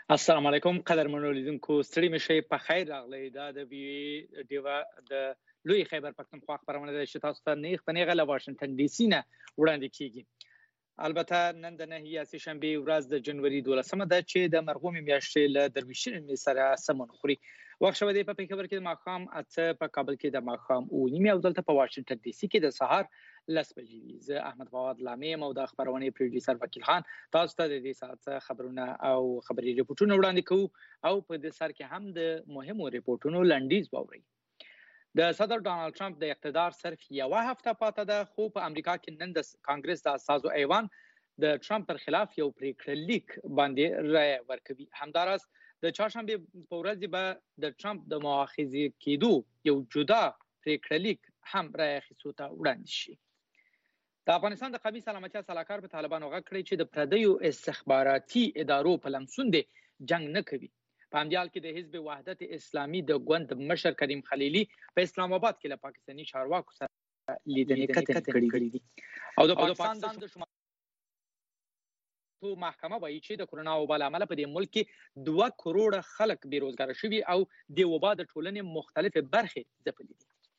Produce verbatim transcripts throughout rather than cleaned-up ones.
السلام علیکم قدرمنو لیدونکو ستړي مشئ په خیر راغلی دا د وی ډیوا د لوی خیبر پښتونخوا خبرونه ده چې تاسو ته نیغ په نیغه له واشنگټن ډي سي نه وړاندې کیږي. البته نن د نهه سه شنبه ورځ د جنوري دولسمه ده چې د مرغومې میاشتې له درویشتمې سره سمون خوري. وخت شوه دی په پیښور کې د ماښام اته، په کابل کې د ماښام اوه نیمې او دلته په واشنگټن ډي سي کې د سهار لس بجې دي. زه احمد فواد لامیم او د خبرونې پروډوسر وکیل خان تاسو ته د دې ساعت خبرونه او خبري ریپورتونه وړاندې کوو او په دې سر کې هم د مهمو ریپورتونو لنډیز واورئ. د صدر ډانلډ ټرمپ د اقتدار صرف یوه هفته پاته ده، خو په امریکا کې نن د کانګرس د اساسو ایوان د ټرمپ پر خلاف یو پریکړه لیک باندې رائے ورکوي. همداراز د چهارشنبه په ورځ به د ټرمپ د مؤاخذې کېدو یو جدا پریکړه لیک هم رائے اخیستو ته وړاندې شي. د افغانستان د قومي سلامتیا سلاکار په طالبانو غږ کړی چې د پردیو استخباراتي ادارو په لمسون دی جنگ نه کوي. په همدې حال کې د حزب وحدت اسلامي د ګوند مشر کریم خلیلي په اسلام آباد کې له پاکستاني چارواکو سره لیدنې کتنې کړې دي او د پاکستان د شمال تو محکمه وایي چې د کرونا وبا له امله په دې ملک کې دوه کروڑه خلک بیروزګاره شوي او د وبا د ټولنې مختلفې برخې ځپلې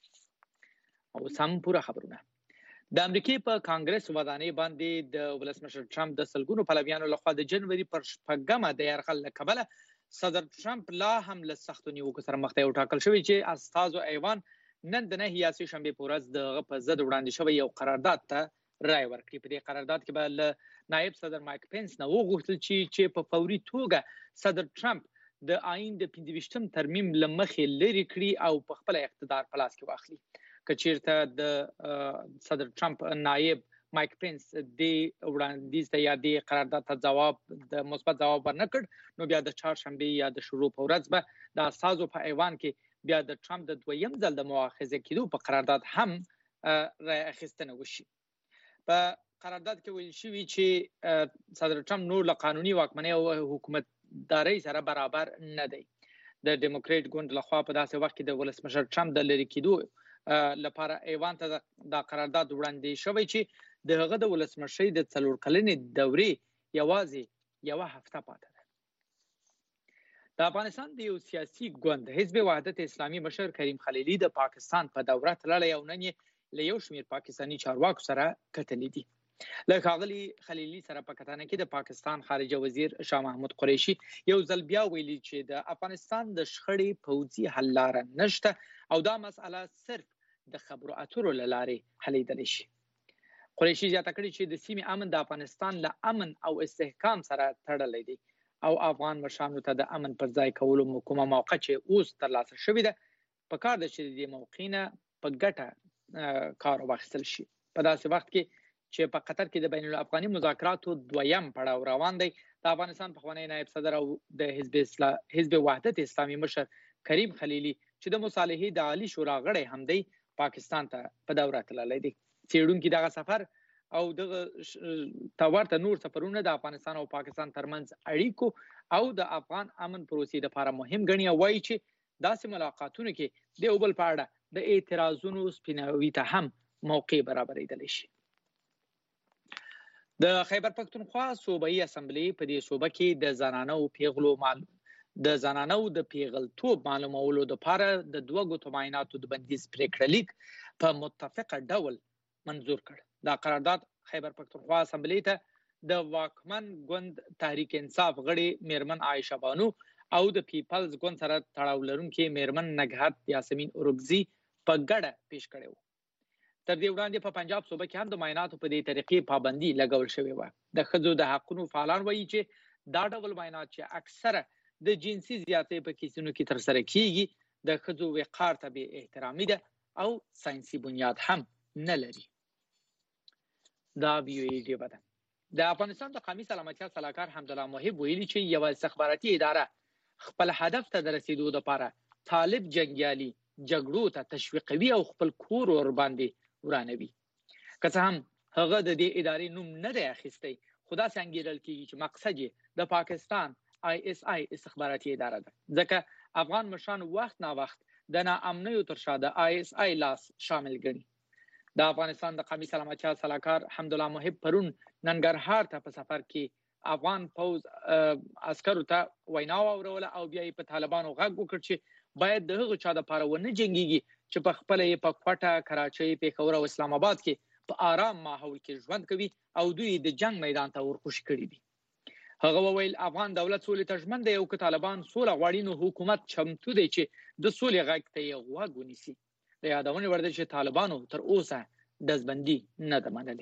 دي. او سم پوره خبرونه د امریکای په کانګرس ودانۍ باندې د ولسمشر ټرمپ د سلګونو پلویانو لخوا د جنوري پر شپږمه د یرغل له کبله صدر ټرمپ لا هم له سختو نیوکو سره مخ ته وټاکل شوی چې استازو ایوان نن د نهه سه شنبه په ورځ د په ضد وړاندې شوی یو قرارداد ته رائے ورکړي. په دې قرارداد کې به له نائب صدر مایک پنس نه وغوښتل چې چې په فوري توګه صدر ټرمپ د آئین د پنځه ویشتم ترمیم له مخې لرې کړي او په خپل اقتدار په لاس کې واخلي. که چیرته د صدر ټرمپ نائب مایک پنس د وړاندیز ته یا د قرارداد ته ځواب د مثبت ځواب ورنکړ نو بیا د چهارشنبه یا د شروع په ورځ به د اساسو په ایوان کې بیا د ټرمپ د دویم ځل د مؤاخذې کېدو په قرارداد هم رائے اخیستنه وشي. په قرارداد کې ویل شوي چې صدر ټرمپ نور له قانوني واکمنۍ او حکومتدارۍ سره برابر نه دی. د ډیموکریټ ګوند لخوا په داسې وخت کې د ولسمشر ټرمپ د لرې کېدو لپاره ایوان ته د قرارداد وړاندې شوی چې د هغه د ولسمشرۍ د څلور کلنې دورې یوازې یوه هفته پاته ده. د افغانستان د یو سیاسي ګوند حزب وحدت اسلامي مشر کریم خلیلي د پاکستان په دوره تللی او نن یې له یو شمېر پاکستاني چارواکو سره کتلي دي. له ښاغلي خلیلي سره په کتنه کې د پاکستان خارجه وزیر شاه محمود قریشي یو ځل بیا ویلي چې د افغانستان د شخړې پوځي حل لاره نشته او دا مسأله صرف د خبرو اترو له لارې حلیدلی شي. قریشي زیاته کړې چې د سیمې امن د افغانستان له امن او استحکام سره تړلی دی او افغان مشرانو ته د امن پر ځای کولو کومه موقع چې اوس ترلاسه شوې ده په کار ده چې د دې موقع نه په ګټه کار واخیستل شي. په داسې وخت کې چې په قطر کې د بین الافغاني مذاکراتو دویم پړاو روان دی، د افغانستان پخوانی نائب صدر او د حزب اسلا... حزب وحدت اسلامي مشر کریم خلیلي چې د مصالحې د عالی شورا غړی هم دی پاکستان ته په دوره تللی دی. څېړونکي دغه سفر او دغه ته ورته نور سفرونه د افغانستان او پاکستان ترمنځ اړیکو او د افغان امن پروسې لپاره مهم ګڼي او وایي چې داسې ملاقاتونو کې د یو بل په اړه د اعتراضونو سپیناوي ته هم موقع برابرېدلی شي. د خیبر پښتونخوا صوبایي اسمبلی په دې صوبه کې د زنانو پیغلو معلوم د زنانو د پیغلتوب معلومولو لپاره د دوه ګوتو معایناتو د بندیز پریکړه لیک په متفقه ډول منظور کړ. دا قرارداد خیبر پښتونخوا اسمبلی ته د واکمن ګوند تحریک انصاف غړي میرمن عایشه بانو او د پیپلز ګوند سره تړاو لرونکي میرمن نګهت یاسمین اورګزي په ګډه پیش کړی و. تر دې وړاندې په پنجاب صوبه کې هم د معایناتو په دې طریقې پابندي لګول شوې وه. د ښځو د حقونو فعالان وایي چې دا ډول معاینات چې اکثره د جنسي زیاتې په کیسونو کې ترسره کیږي د ښځو وقار ته بې احترامي ده او ساینسي بنیاد هم نه لري. دا ویو ای ډیوه ده. د افغانستان د قومي سلامتیا سلاکار حمدالله محب ویلي چې یوه استخباراتي اداره خپل هدف ته د رسیدو لپاره طالب جنګیالي جګړو ته تشویقوي او خپل کور ور باندې ورانوي. که څه هم هغه د دې ادارې نوم نه دی اخیستی، خو داسې انګیرل کیږي چې مقصد یې د پاکستان آی اس آی استخباراتي اداره ده، ځکه افغان مشران وخت نا وخت د ناامنیو تر شا د آی اس آی لاس شامل ګڼي. د افغانستان د قومي سلامتیا سلاکار حمدالله محب پرون ننګرهار ته په سفر کې افغان پوز عسکرو ته وینا واوروله او بیا یې په طالبانو غږ وکړ چې باید د هغو چا دپاره ونه جنګېږي چې په خپله یې په کوټه، کراچۍ، پېښور او اسلام آباد کې په آرام ماحول کې ژوند کوي او دوی د جنگ میدان ته ورخوشي کړي دي. هغه وویل افغان دولت سولې ته ژمن دی او که طالبان سوله غواړي نو حکومت چمتو دی چې د سولې غږ ته یې غوږ ونیسي. د یادونې وړ ده چې طالبانو تر اوسه ډزبندي نه ده منلې.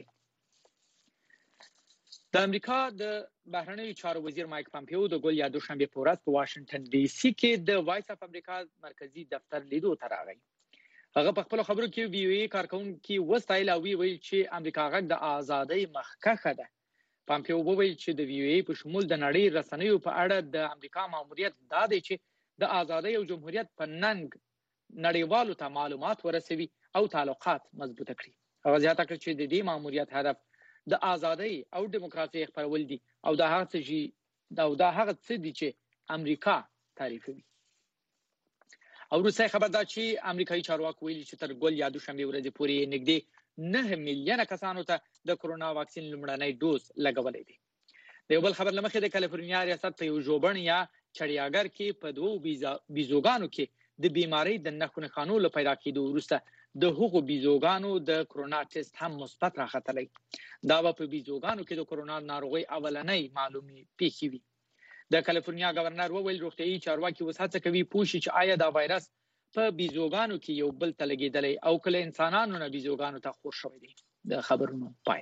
د امریکا د بهرنیو چارو وزیر مایک پامپیو د ګل یا دوشنبې په ورځ په واشنګټن ډي سي کې د وایس اف امریکا مرکزی دفتر لیدو ته راغی. هغه په خپل خبرو کې وی وی کارکونکو وستایل او وی ویل چې امریکا غږ د ازادۍ مخکښه ده. پامپیو وویل چې د وی وی په شمول د نړۍ رسنیو په اړه د امریکا ماموریت دا دی چې د ازادۍ او جمهوریت په ننګ نړیوالو ته معلومات ورسوي او تعلقات مضبوطه کړي. هغه زیاته کړ چې د دې ماموریت هدف د ازادۍ او دیموکراسي خپرول دي او دا هغه څه دا هغه څه دي چې امریکا تعریفوي. او روسي خبر دا چې امریکایي چارواکو ویلي چې تر ګل یا دوشنبې ورځې پورې نږدې نه میلیونه کسانو ته د کرونا واکسین لومړنی ډوز لګولې دي. د یو بل خبر لمخې د کالیفورنیا ریاست په یو ژوبڼ یا چړیاګر کې په دوو بیزوګانو کې د بیماری د نښو نښانو له پیدا کېدو وروسته د هغو بیزوګانو د کرونا ټیسټ هم مثبت راختلی. دا به په بیزوګانو کې د کرونا ناروغۍ اولنۍ معلومې پیښې وي. د کالیفورنیا گورنر وویل روغتیايي چارواکي اوس هڅه کوي پوه شي چې آیا دا وایرس په بیزوګانو کې یو بل ته لګېدلی او که له انسانانو نه بیزوګانو ته خور شوی دی. د خبرونو پای.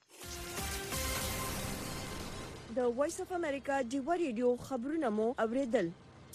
د وایس اف امریکا ډیو ریډیو خبرونه مو اوریدل.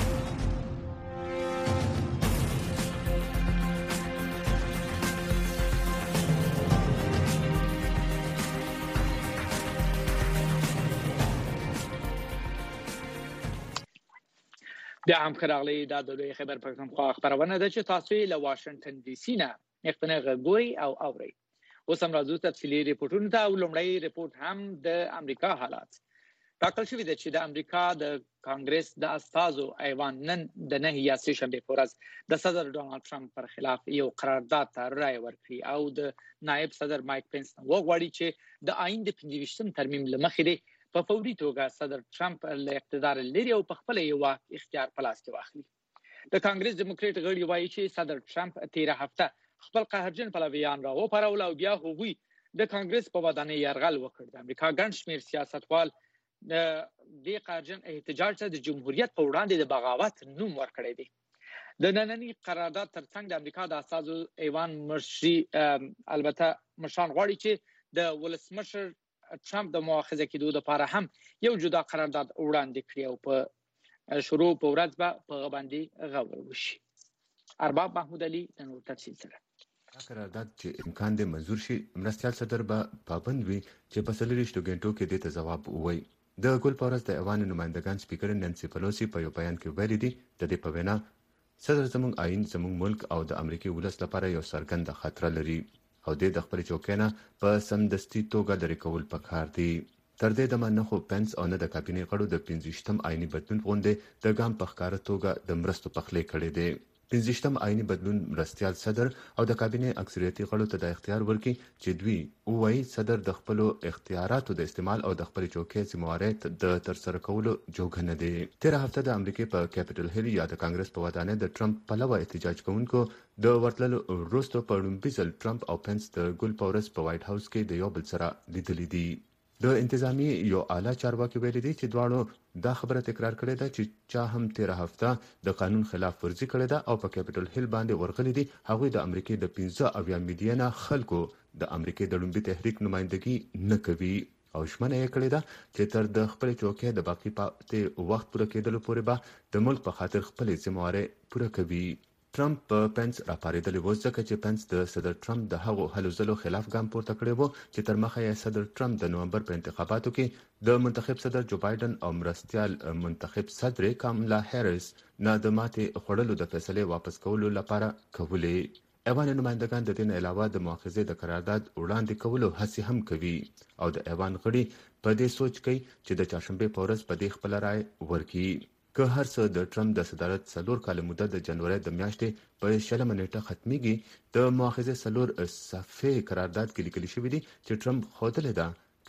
بیا هم ښه راغلی. دا د لوی خیبر پښتونخوا خپرونه ده چې تاسو یې له واشنګټن ډي سي نه یقیني غږوري او اورئ. اوس هم راځو تفصیلي ریپورټونو ته او لومړی ریپورټ هم د امریکا حالات. ټاکل شوي ده چې د امریکا د کانګرس د استازو ایوان نن د نه یا سه شنبې په ورځ د صدر ډونالد ټرمپ پر خلاف یو قرارداد ته رایه ورکړي او د نائب صدر مایک پنس وغواړي چې د آئین د پنځه ویشتم ترمیم له مخې په فوري توګه صدر ټرمپ له اقتدار لري او په خپل یو اختیار په لاس کې واخلي. د کانګرس ډیموکریټ غړي وایي چې صدر ټرمپ تیره هفته خپل قهرجن پلویان راوپارول او بیا هغوی د کانګرس په ودانۍ یرغل وکړ. د امریکا ګڼ شمېر سیاستوال د دې قهرجن احتجاج ته د جمهوریت په وړاندې د بغاوت نوم ورکړی دی. د ننني قرارداد ترڅنګ د امریکا د استازو ایوان مشري البته مشران غواړي چې د ولسمشر ټرمپ د مؤاخذه کېدو لپاره هم یو جدا قرارداد وړاندې کړي او په شروع په ورځ به په باندې غور وشي. ارباب محمود علي د نور تفصیل سره. دا قرارداد چې امکان دی منظور شي مرستیال صدر به پابند وي چې په څلوېښتو غنټو کې دې ته ځواب ووایي. د ګل په ورځ د ایوان نمایندګان سپیکر نانسي پلوسي په یو بیان کې ویلي دي د دې په وینا صدر زموږ آئین زموږ ملک او د امریکای ولس لپاره یو څرګند خطر لري او د خپل چوکۍ نه په سمدستي توګه لرې کول پکار دي. تر دې دمه نه خو پنس او نه د کابینې غړو د پنځه ویشتم آئینی بدلون غونډې د ګام په ښکاره توګه د مرستو پخلی کړی دی. پنځه ویشتم آئینی بدلون مرستیال صدر او د کابینې اکثریتي غړو ته د اختیار ورکړي چې دوی وایي صدر د خپل اختیاراتو د استعمال او د خپل چوکۍ ذمہواري د ترسره کولو جوګه نه دی. تیر هفته د امریکای په کیپټل هیل یا د کانګرس په ودانۍ د ټرمپ پلوه احتجاج کوونکو د ورتللو وروسته په لومړي ځل ټرمپ او پنس د ګل په ورځ په وایټ هاوس کې د یو بل سره لیدلي دي. د انتظامی یو اعلی چارواکي ویلي دی چې دواړو دا خبره تکرار کړې ده چې چا هم تیر هفته د قانون خلاف ورزي کړې ده او په کیپټل هیل باندې ورغلي دي هغوی د امریکای د پنځه اویا میلیونه خلکو د امریکای د لومړي تحریک نمائندګي نه کوي او شمنه یې کړې ده چې تر د خپل چوکۍ د باقي پاتې وخت پوره کېدلو پورې به د ملک په خاطر خپل ذمہواري پوره کوي. ټرمپ په پنس راپارېدلی و ځکه چې پنس د صدر ټرمپ د هغو هلو ځلو خلاف ګام پورته کړی و چې تر مخه یې صدر ټرمپ د نومبر په انتخاباتو کې د منتخب صدر جو بایدن او مرستیال منتخب صدر کاملا هریس نه د ماتې خوړلو د فیصلې واپس کولو لپاره کولې. ایوان نمایندګان د دې نه علاوه د مؤاخذې د قرارداد وړاندې کولو هڅې هم کوي او د ایوان غړي په دې سوچ کوي چې د چهارشنبې په ورځ په دې خپله رایه ورکړي. که هر څه د ټرمپ د صدارت څلور کاله موده د جنوري د میاشتې په شلمه نیټه ختمیږي د مؤاخذې څلور صفحې قرارداد کې لیکل شوی دی چې ټرمپ ښودلی ده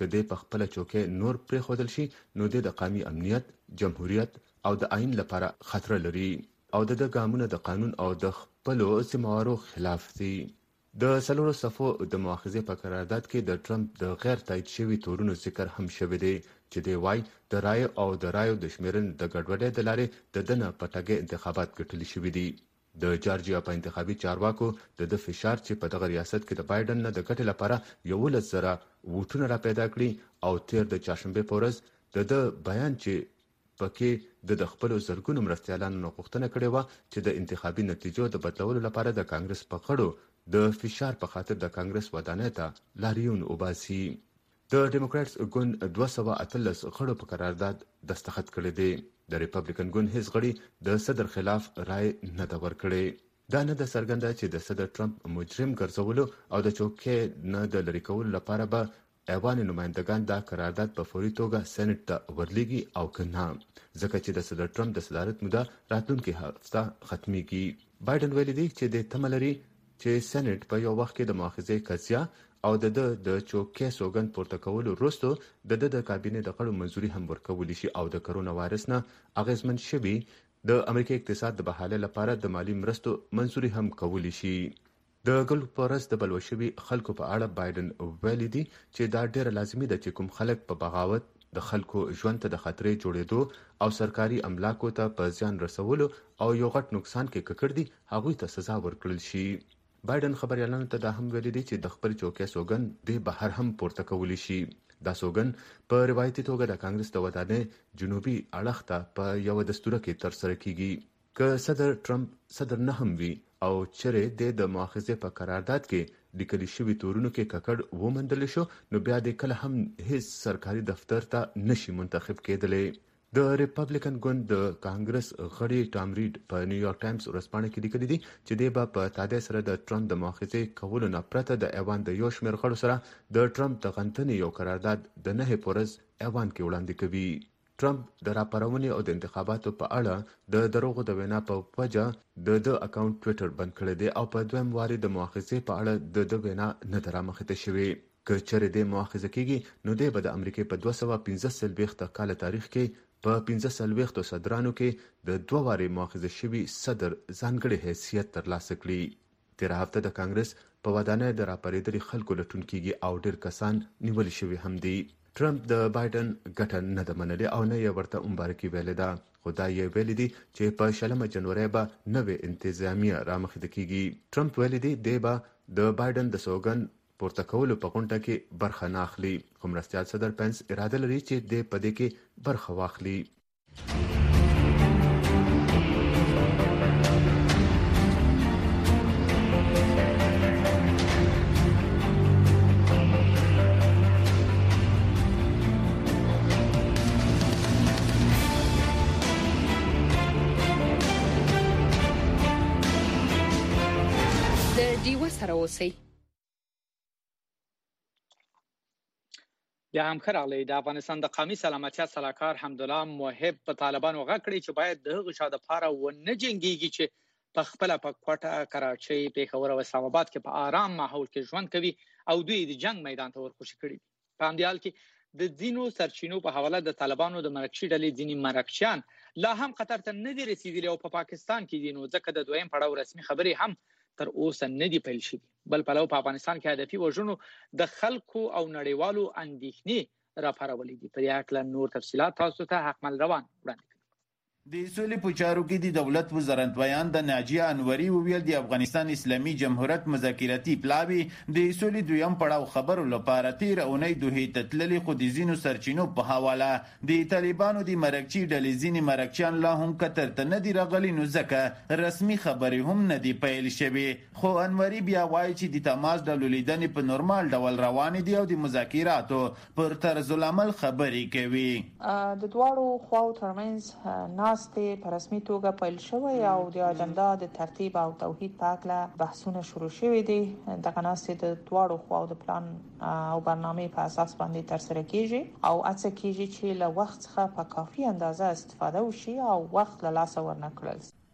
کدی په خپل چوکۍ نور پرې خودل شي نو د قومي امنیت، جمهوریت او د آئین لپاره خطر لري او د ګامونو د قانون او د خپل سیموارو خلاف دي. د سلوړو صفو د مؤاخذې په قرارداد کې د ټرمپ د غیر تایید شوي تورونو ذکر هم شوی دی چې دی وايي د رای او د رایو د شمیرنې د ګډوډۍ د لارې د دنه پټګي انتخابات ګټل شوی دي. د جارجیا په انتخابي چارواکو د د فشار چې په دغه ریاست کې د بایدن نه د ګټې لپاره یو لس زره ووټونه را پیدا کړي او تیر د چاشنبه په ورځ د د بیان چې پکې د خپل زرګونو مرستيالانو غوښتنه کړې و چې د انتخابي نتیجو د بدلولو لپاره د کانګرس په غړو د فشار په خاطر د کانګرس ودانۍ ته لاریون وباسي. د ډیموکراتس ګوند دوه سوه اتلس غړو په قرارداد دستخط کړی دی. د ریپبلیکن ګوند هیڅ غړي د صدر خلاف رائے نه دا ورکړي. دا نه د څرګنده چې د صدر ټرمپ مجرم ګرځولو او د چوکۍ نه د لری کولو لپاره به ایوان نمائندگان دا قرارداد په فوري توګه سېنات ته ورلیږي او کنه، ځکه چې د صدر ټرمپ د صدارت موده راتلونکي هفته ختميږي. بایدن ویلي دی چې د تملري چې سېنات په یو وخت کې د مؤاخذې قضیه او د د چوکۍ سوګند پورته کولو وروسته د د کابینې د غړو منځوري هم ورکول شي او د کرونا وایرس نه اغیزمن شوي د امریکا اقتصاد د بحاله لپاره د مالی مرستو منځوري هم کول شي. د ګل پورس د بلوشوي خلکو په اړه بایدن ویلي دی چې دا ډېر لازمي ده چې کوم خلک په بغاوت د خلکو ژوند ته د خطرې جوړېدو او سرکاري املاکو ته په زیان رسولو او یو غټ نقصان کې ککړ دي هغوی ته سزا ورکړل شي. بایدن خبريالانو ته دا هم ویلي دی چې د خپل چوکۍ سوګند د بهر هم پورته کولی شي. دا سوګند په روایتي توګه د کانګرس د ودانۍ جنوبي اړخ ته په یو دستور کې تر سره کیږي. که صدر ټرمپ صدر نه هم وي او چیرې د مؤاخذې په قرارداد کې لیکل شوی تورونو کې ککړ ومندل شو نو بیا د کله هم هیڅ سرکاري دفتر ته نشي منتخب کېدلی. د ریپبلیکن ګوند د کانګرس غړي ټام ریډ په نیویارک ټایمز ورځپاڼه کې لیکلي دي چې دی به په تادیه سره د ټرمپ د مؤاخذې کولو نه پرته د ایوان د یو شمېر غړو سره د ټرمپ د غنټنې یو قرارداد د نهه پورز ایوان کې وړاندې کوي. ټرمپ د راپارونې او د انتخاباتو په اړه د دروغو د وینا په وجه د د اکاونټ ټویټر بند کړی دی او په دویم واري د مؤاخذې په اړه د د وینا نه درامخته شوی. که چېرې د مؤاخذه کیږي نو دی به د امریکا په دوه سوه پنځه څلوېښت کال تاریخ کې په پنځه څلوېښت صدرانو کې د دوه واري مؤاخذه شوي صدر ځانګړي حیثیت ترلاسه کړي. تیر هفته د کانګرس په ودانۍ د راپارېدلي خلکو لټون کیږي او ډېر کسان نیول شوي هم دي. ټرمپ د بایدن ګټه نه ده منلې او نه یې ورته مبارکي ویلې ده، خو دا یې ویلي دي چې په شلمه جنوري به نوې انتظامیه رامخته کیږي. ټرمپ ویلي دی دی به د بایدن د سوګند پورته کولو په غونډه کې برخه نه اخلي، خو مرستیال صدر پنس اراده لري چې د پدې کې برخه واخلي. د ډیو سره اوسئ. بیا هم ښه راغلی. د افغانستان د قومي سلامتیا سلاکار حمدالله موحب په طالبانو غږ کړی چې باید د هغو چا دپاره ونه جنګېږي چې په خپله په کوټه، کراچۍ، پېښور او اسلام آباد کې په آرام ماحول کې ژوند کوي او دوی د جنګ میدان ته ورخوشي کړي دي. په همدې حال کې د ځینو سرچینو په حواله د طالبانو د مرکچي ډلې ځینې مرکچیان لا هم قطر ته نه دي رسېدلي او په پاکستان کې دي، نو ځکه د دویم پړاو رسمي خبرې هم تر اوسه نه دی پیل شوي. بل پلو په افغانستان کې هدفي وژنو د خلکو او نړیوالو اندېښنې راپارولې دي. په دې هکله نور تفصیلات تاسو ته حکمل روان وړاندې کوي. د سولې په چارو کې د دولت وزارت بیان د ناجیه انوري وویل د افغانستان اسلامي جمهوریت مذاکراتي پلاوی د سولې دویم پړاو خبرو لپاره تیر اونۍ دوه ته تللي، خو د ځینو سرچینو په حواله د طالبانو د مرکچي ډلې ځینې مرکچیان لا هم قطر ته نه دي راغلي، نو ځکه رسمي خبرې هم نه دي پیل شوي. خو انوري بیا وایي چې د تماس ډلو لیدنې په نورمال ډول روانې دي او د مذاکراتو پر طرز العمل خبرې کوي. د دواړو خواو ترمنځ ناستې په رسمي توګه پیل شوی او د اجنډا د ترتیب او توحید په اړه بحثونه شروع شوي دي. دغه ناستې د دواړو خواو د پلان او برنامې په اساس باندې ترسره کیږي او هڅه کیږي چې له وخت څخه په کافي اندازه استفاده وشي او وخت له لاسه ورنکړل.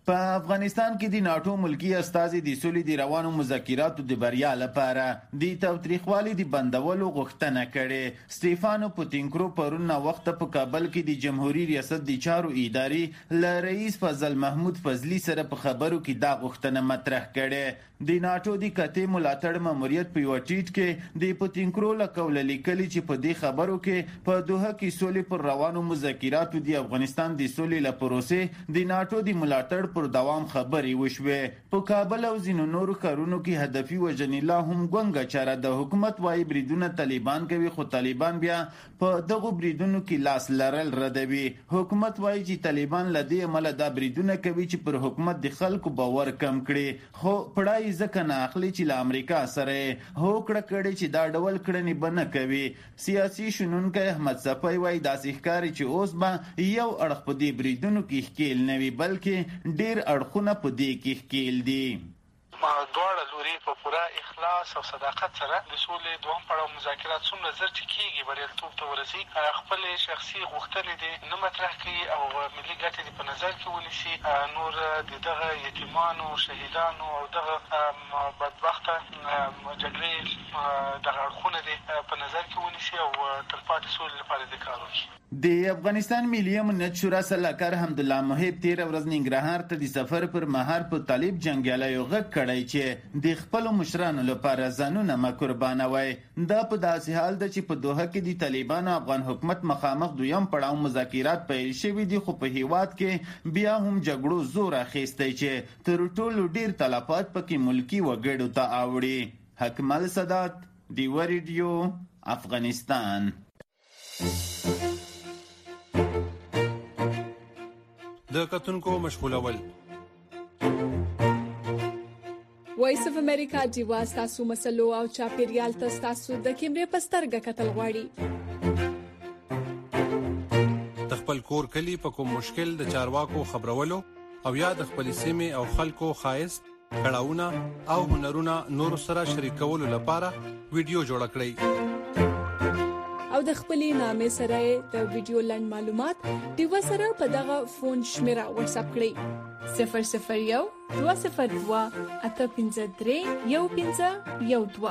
په افغانستان کې د ناتو ملکی استازي د سولې د روانو مذاکراتو د بریا لپاره د تاوتریخوالي د بندولو غوښتنه کړې. سټيفانو پوتینکرو پرون وخت په کابل کې د جمهوریت ریاست د چارو ادارې له رئیس فضل محمود فضلی سره په خبرو کې دا غوښتنه مطرح کړې. د ناتو د کتې ملاتړ ماموریت په یو ټیټ کې د پوتینکرو له قوله لیکلي چې په دې خبرو کې په دوحه کې سولې پر روانو مذاکراتو د افغانستان د سولې له پروسې د ناتو د ملاتړ پر دوام خبرې وشوې. په کابل او ځینو نورو ښارونو کې هدفي وژنې لا هم ګونګه چاره ده. حکومت وايي بریدونه طالبان کوي، خو طالبان بیا په دغو بریدونو کې لاس لرل ردوي. حکومت وايي چې طالبان له دې عمله دا بریدونه کوي چې پر حکومت د خلکو باور کم کړي، خو پړای ځکه نه اخلي چې له امریکا سره هوکړه کړي چې دا ډول کړنې به نه کوي. سیاسي شنونکی احمد صفای وايي داسې ښکاري چې اوس به یو اړخ په دې بریدونو کې ښکیل نه وي، بلکې ډېر اړخونه په دې کې ښکیل دي. دواړه لوري په پوره اخلاص او صداقت سره د سولې دوهم پړاو مذاکرات څومره زر چې کېږي بریالیتوب ته ورسي، خپل شخصي غوښتنې دې نه مطرح کړي او ملي ګټې دې په نظر کې ونیسي. نور د دغه یتیمانو، شهیدانو او دغه بدبخته جګړې دغه اړخونه دې په نظر کې ونیسي او تلپاتې سولې لپاره دې کار وکړي. د افغانستان ملي امنیت شورا سلاکار حمدالله محب تیر ورځ ننګرهار ته د سفر پر مهال په طالب جنګیالیو غږ کړی چې د خپلو مشرانو لپاره ځانونه مه قربانوئ. دا په داسې حال ده چې په دوحه کې د طالبانو افغان حکومت مخامخ دویم پړاو مذاکرات پیل شوي دي، خو په هیواد کې بیا هم جګړو زور اخیستی چې تر ټولو ډیر تلفات پکې ملکی وګړو ته اوړي. حکمل سادات، ډیوه ریډیو، افغانستان. د کتونکو مشغولول وایس اف امریکا دیوا تاسو مسلو او چاپیریال تاسو د کیمرې پسترګه کتل غواړي. د خپل کور کلی په کوم مشکل د چارواکو خبرولو او یا د خپل سیمه او خلکو خایست کړهونه او هنرونه نور سره شریکولو لپاره ویډیو جوړ کړئ او د خپلې نامې سره د ویډیو لاند معلومات دیوا سره په دغه فون شمیره واتس اپ کړئ صفر صفر یو دوه صفر دوه اته پنځه درې یو پنځه یو دوه.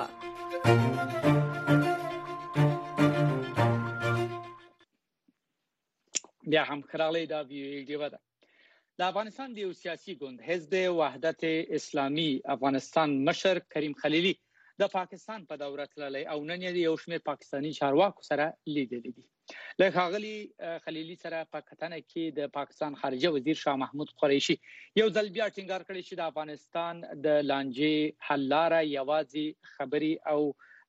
بیا هم خراغلی دا ویډیو ده. د افغانستان د سیاسي ګوند حزب وحدت اسلامي افغانستان مشر کریم خلیلی د پاکستان په دوره تللی او نن یې یو شمېر پاکستاني چارواکو سره لیدلي دي. له ښاغلي خلیلي سره په کتنه کې د پاکستان خارجه وزیر شاه محمود قریشي یو ځل بیا ټینګار کړی چې د افغانستان د لانجې حل لاره یوازې خبري او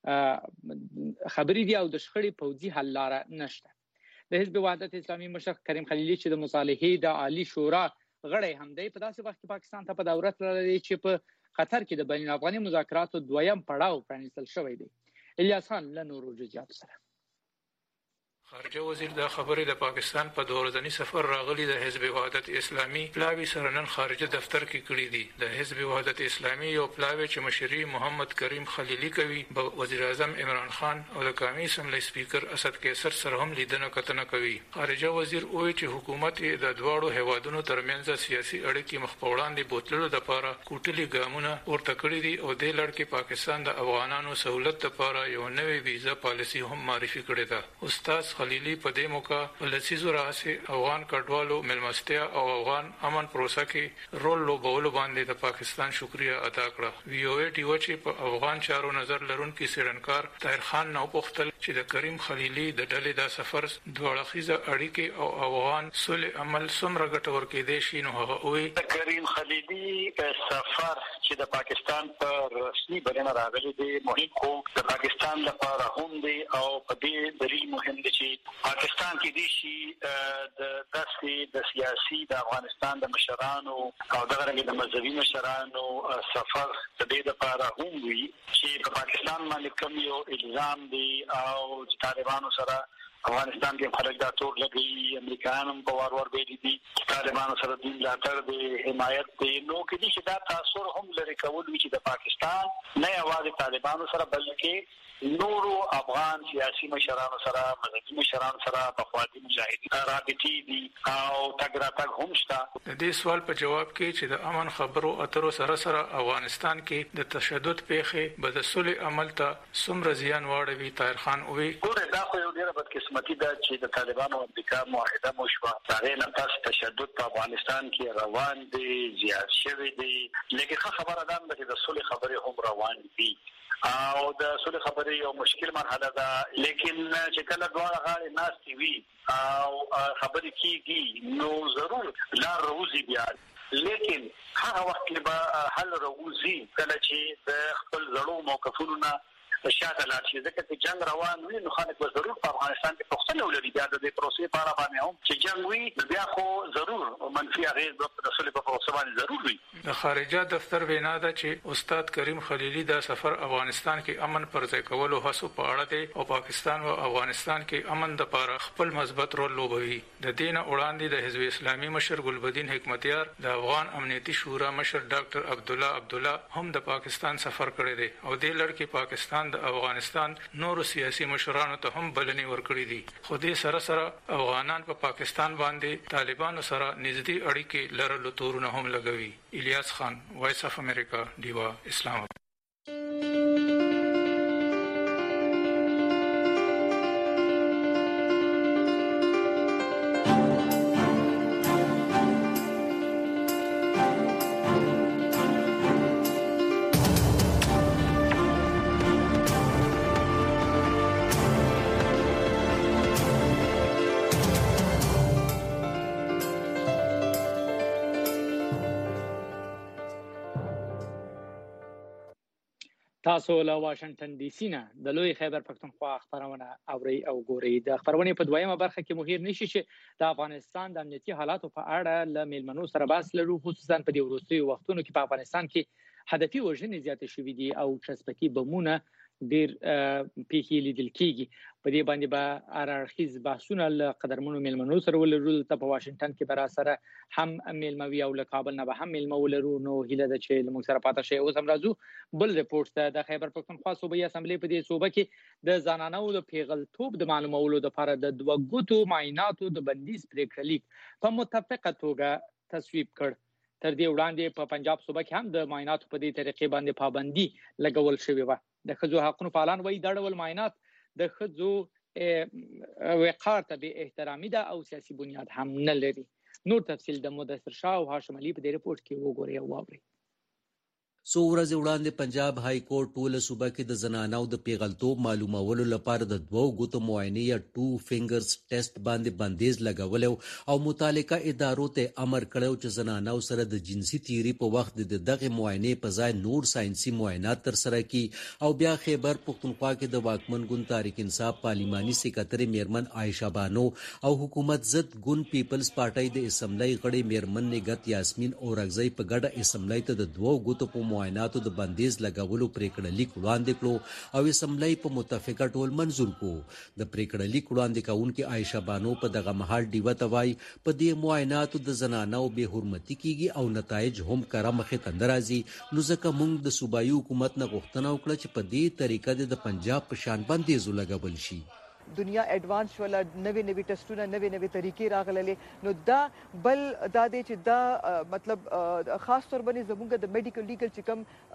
خبري دي او د شخړې پوځي حل لاره نشته. د حزب وحدت اسلامي مشر کریم خلیلي چې د مصالحې د عالی شورا غړی هم دی، په داسې وخت کې پاکستان ته په دوره تللی چې په قطر کې د بین الافغاني مذاکراتو دویم پړاو پرانیستل شوی دی. الیاس خان له نورو جزئیاتو سره. خارجه وزیر د خبرې د پاکستان په دوه ورځني سفر راغلي د حزب وحدت اسلامي پلاوی سره نن خارجه دفتر کې کړی دي. د حزب وحدت اسلامي یو پلاوی چې مشري محمد کریم خلیلی کوي، وزیر اعظم عمران خان او د قومي اسمبلی سپیکر اسد قیصر سره هم لیدنه کتنه کوي. خارجه وزیر وایي چې حکومت د دواړو هیوادونو ترمنځ سیاسي اړیکې مخ په وړاندې بوتللو لپاره کوټلي ګامونه ورته کړی دي او د لړ کې پاکستان د افغانانو سہولت لپاره یو نوې ویزا پالیسی هم معرفي کړې ده. استاد خلیلی په دې موقع لسیزو راځي افغان کډوالو ملمستیا او افغان امن پروسه کې رول لوبولو باندې د پاکستان شکریا ادا کړه. وی او ای ټي و چې په افغان چارو نظر لرونکي سیرنکار طاهر خان نو پوښتل چې د کریم خلیلی د ډلې د سفر دواړخیزه اړیکې او افغان صلح عمل څومره ګټور کېدای شي، نو هغه وایي د کریم خلیلی سفر چې د پاکستان پر رسمي بلنه راغلی دی مهم خو د پاکستان لپاره هم دی او په دې دلیل مهم دی چې پاکستان کې دي شي د داسې د سیاسي د افغانستان د مشرانو او دغه د مذهبي مشرانو سفر د دې لپاره هم وي چې په پاکستان باندې کوم یو الزام دی او طالبانو سره افغانستان کې خلک دا ټول لګي امریکایان هم په وار وار ویلي دي طالبانو سره د ملاتړ د حمایت دی نو کې دي چې دا تاثیر هم لري کول چې د پاکستان نه یوازې طالبانو سره بلکې نورو افغان سیاسي مشرانو سره مذهبي مشرانو سره په خواږه مجاهدین رابطې دي او تګراتګ هم شته. د دې سوال په جواب کې چې د امن خبرو اترو سره سره افغانستان کې د تشدد پیښې به د صلح عمل ته څومره زیان واړوي طاهر خان وویل ګوره دا خو یو ډېره بدقسمتي ده چې د طالبانو او امریکا معاهده مو شوه هغې نه پس تشدد په افغانستان کې روان دی زیات شوی دی لکه ښه خبره ده چې د صلح خبرې هم روان دي او د صلح خبرې یو مشکل مرحله ده لیکن چې کله دواړه غاړې ناستې وي او خبرې کېږي نو ضرور لار روزي بیا لیکن هغه وخت کې به حل روزي کله چې د خپل زړو موقفونو نه شاته لاړ شي ځکه چې جنگ روان وي نو خلک به ضرور په افغانستان کې پوښتنه ولري بیا د دې پروسې په اړه باندې هم چې جنگ وي بیا خو ضرور منفي اغېز د صلح په پروسه باندې ضرور وي. د خارجه دفتر وینا ده چې استاد کریم خلیلی دا سفر افغانستان کې امن پر ځای کولو هڅو په اړه دی او پاکستان او افغانستان کې امن د لپاره خپل مثبت رول لوبوي. د دین وړاندې د حزب اسلامي مشر ګلبدین حکمتیار د افغان امنیتي شورا مشر ډاکټر عبد الله عبد الله هم د پاکستان سفر کړی دی او د لړ کې پاکستان د افغانستان نورو سیاسي مشرانو ته هم بلنې ورکړې دي خو دې سره سره افغانان په پا پاکستان باندې طالبانو سره نږدې اړیکې لرلو تورونه هم لګوي. الیاس خان وایس اف امریکا ډیوا اسلام آباد. تاسو له واشنگټن ډي سي نه د لوی خیبر پښتونخوا خبرونه اوري او ګوري. د خبرونه په دویمه برخه کې مهیر نشي چې د افغانستان د امنیتي حالاتو په اړه ل میلمنو سره بحث لرو خصوصا په دې وروستیو وختونو کې په افغانستان کې هدفي وژنې زیاتې شوې دي او چسپکي بمونه ډیر پیښې لیدل کیږي. په دې باندې به ارارخیز بحثونه له قدرمنو میلمنو سره ولرو. ته په واشنگټن کې برا سره هم میلموي او له کابل نه به هم میلمو ولرو نو هیله ده چې موږ سره پاتې شي. اوس هم راځو بل ریپورت ته. د خیبر پښتونخوا صوبایي اسمبلی په دې صوبه کې د ځانانو د پیغلتوب د معلومولو لپاره د دوه ګوتو معایناتو د بندیز پریکړه لیک په متفقه توګه تصویب کړ. تر دې وړاندې په پنجاب صوبه کې هم د معایناتو په دې طریقې باندې پابندي لګول شوې و. د ښځو حقوقو فعالان وایي دا ډول معاینات د ښځو وقار ته بې احترامي ده او سیاسي بنیاد هم نه لري. نور تفصیل د مدثر شاه او هاشم علي په دې ریپورت کې وګورئ او واورئ. څو ورځې وړاندې پنجاب های کورټ ټوله صوبه کې د زنانو د پیغلتوب معلومولو لپاره د دوو ګوتو معاینې یا ټو فینګرز ټیسټ باندې بندیز لګولی او متعلقه ادارو ته امر کړی چې زنانو سره د جنسي تیری په وخت د دغه معاینې په ځای نور ساينسي معاینات ترسره کړي. او بیا خیبر پښتونخوا کې د واکمن ګوند تحریک انصاف پارلیماني سکرټري میرمن عائشه بانو او حکومت ضد ګوند پیپلز پارټي د اسمبلی غړي میرمن نګت یاسمین اورغزی په ګډه اسمبلی ته د دوو ګوتو په معایناتو د بندیز لګولو پریکړه لیک وړاندې کړو او اسمبلی په متفقه ټول منزور کو. د پریکړه لیک وړاندې کوونکي عائشه بانو په دغه مهال ډیوه توای په دې معایناتو د زنانو به حرمتي کیږي او نتایج هم کړه مخه تندرازي. نو ځکه موږ د صوبایي حکومت نه غوښتنه وکړه چې په دې طریقه د پنجاب په شان بندیز لګول شي. دنیا ایڈوانس شوله نوې نوې ټیسټونه نوې نوې طریقې راغللې نو دا بل دا دی چې دا مطلب خاص طور باندې زموږ د میډیکل لیګل چې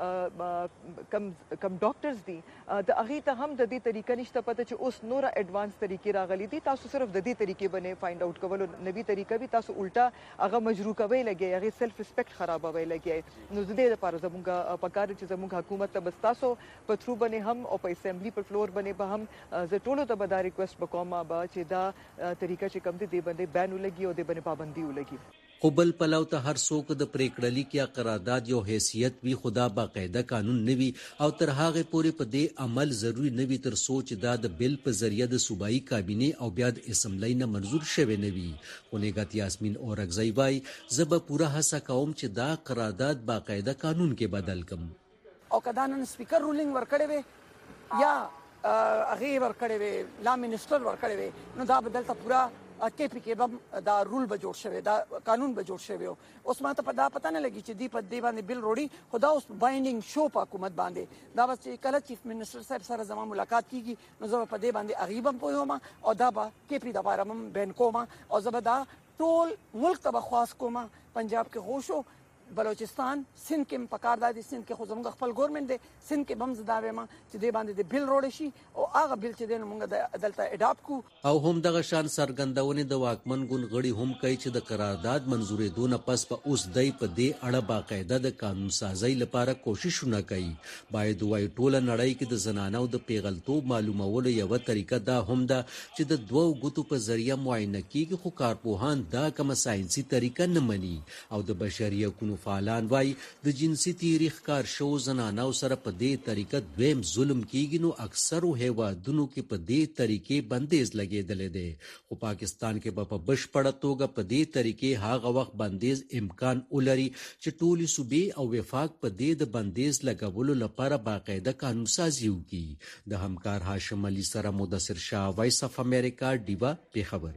کم کم کم ډاکټرز دي د هغې ته هم د دې طریقه نشته پته چې اوس نوره ایڈوانس طریقې راغلي دي. تاسو صرف د دې طریقې باندې فایند آوټ کولو نوې طریقه وي تاسو الټا هغه مجروح کوي لګي هغه سیلف ریسپیکټ خرابوي لګي. نو د دې لپاره زموږ پکار چې زموږ حکومت ته بس تاسو په تھرو باندې هم او په اسمبلی په فلور باندې به هم زه ټولو ته به ریکوست وکوم چې دا طریقه چې کوم دي د باندې بین ولګي او د باندې پابندي ولګي. خو بل پلو ته هر څوک د پریکړه لیک یا قرارداد یو حیثیت وي خدا باقاعده قانون نوي او تر هغه پورې په دې عمل ضروری نوي تر سوچ دا د بل په ذریعہ د صوبایي کابینه او بیا د اسمبلی نه منزور شوی نوي. خونګات یاسمین اورغزی وای زب پورا هڅه کوم چې دا قرارداد باقاعده قانون کې بدل کم. او کدانن سپیکر رولینګ ورکړي وي یا هغه ور کړی وي لا منسٹر ور کړی وي نو دا بدلته پورا کې پی کې بم دا رول به جوړ شوی دا قانون به جوړ شوی اوس ماته په دا پته نه لګي چې دی په دی باندې بل روړي خدا اوس بایندینګ شو په حکومت باندې دا بس چې کله چیف منسٹر صاحب سره زموږ ملاقات کیږي نو زه په دې باندې اغیبم پوهوم او دا به کې پی د بارم بین کوم او زه دا ټول ملک ته خاص کوم پنجاب کې هوشو بلوچستان سند کې پکار دادي سند کې خو زموږ خپل ګورنمنت دی سند کې بم زداوي ما چې دې باندې د بل روړ شي او هغه بل چې دین موږ د عدالت اډاپټ کو او هم دغه شان سرګندونې د واکمن ګوند غړي هم کوي چې د قرارداد منزورې دون پس په اوس دای په دې اړه باقاعده د قانون سازي لپاره کوششونه کوي باید وای ټوله نړۍ کې د زنانو د پیغلتوب معلومولو یو طریقه دا هم ده چې د دوو ګوتو په ذریعہ معاینه کیږي خو کارپوهان دا کوم ساينسي طریقه نه مني او د بشري حقوقو فعالان وای د جنسي تاریخ کار شو زنانو سره په دې طریقه دویم ظلم کیږي نو اکثرو هیوادونو کې په دې طریقې بندیز لګیدل دي خو پاکستان کې په بشپړه توګه په دې طریقې هغه وخت بندیز امکان ولري چې ټولي صوبې او وفاق په دې د بندیز لګولو لپاره باقاعده قانون سازي وکړي د همکار هاشم علي سره مدثر شاه وایس اف امریکا دیوا په خبر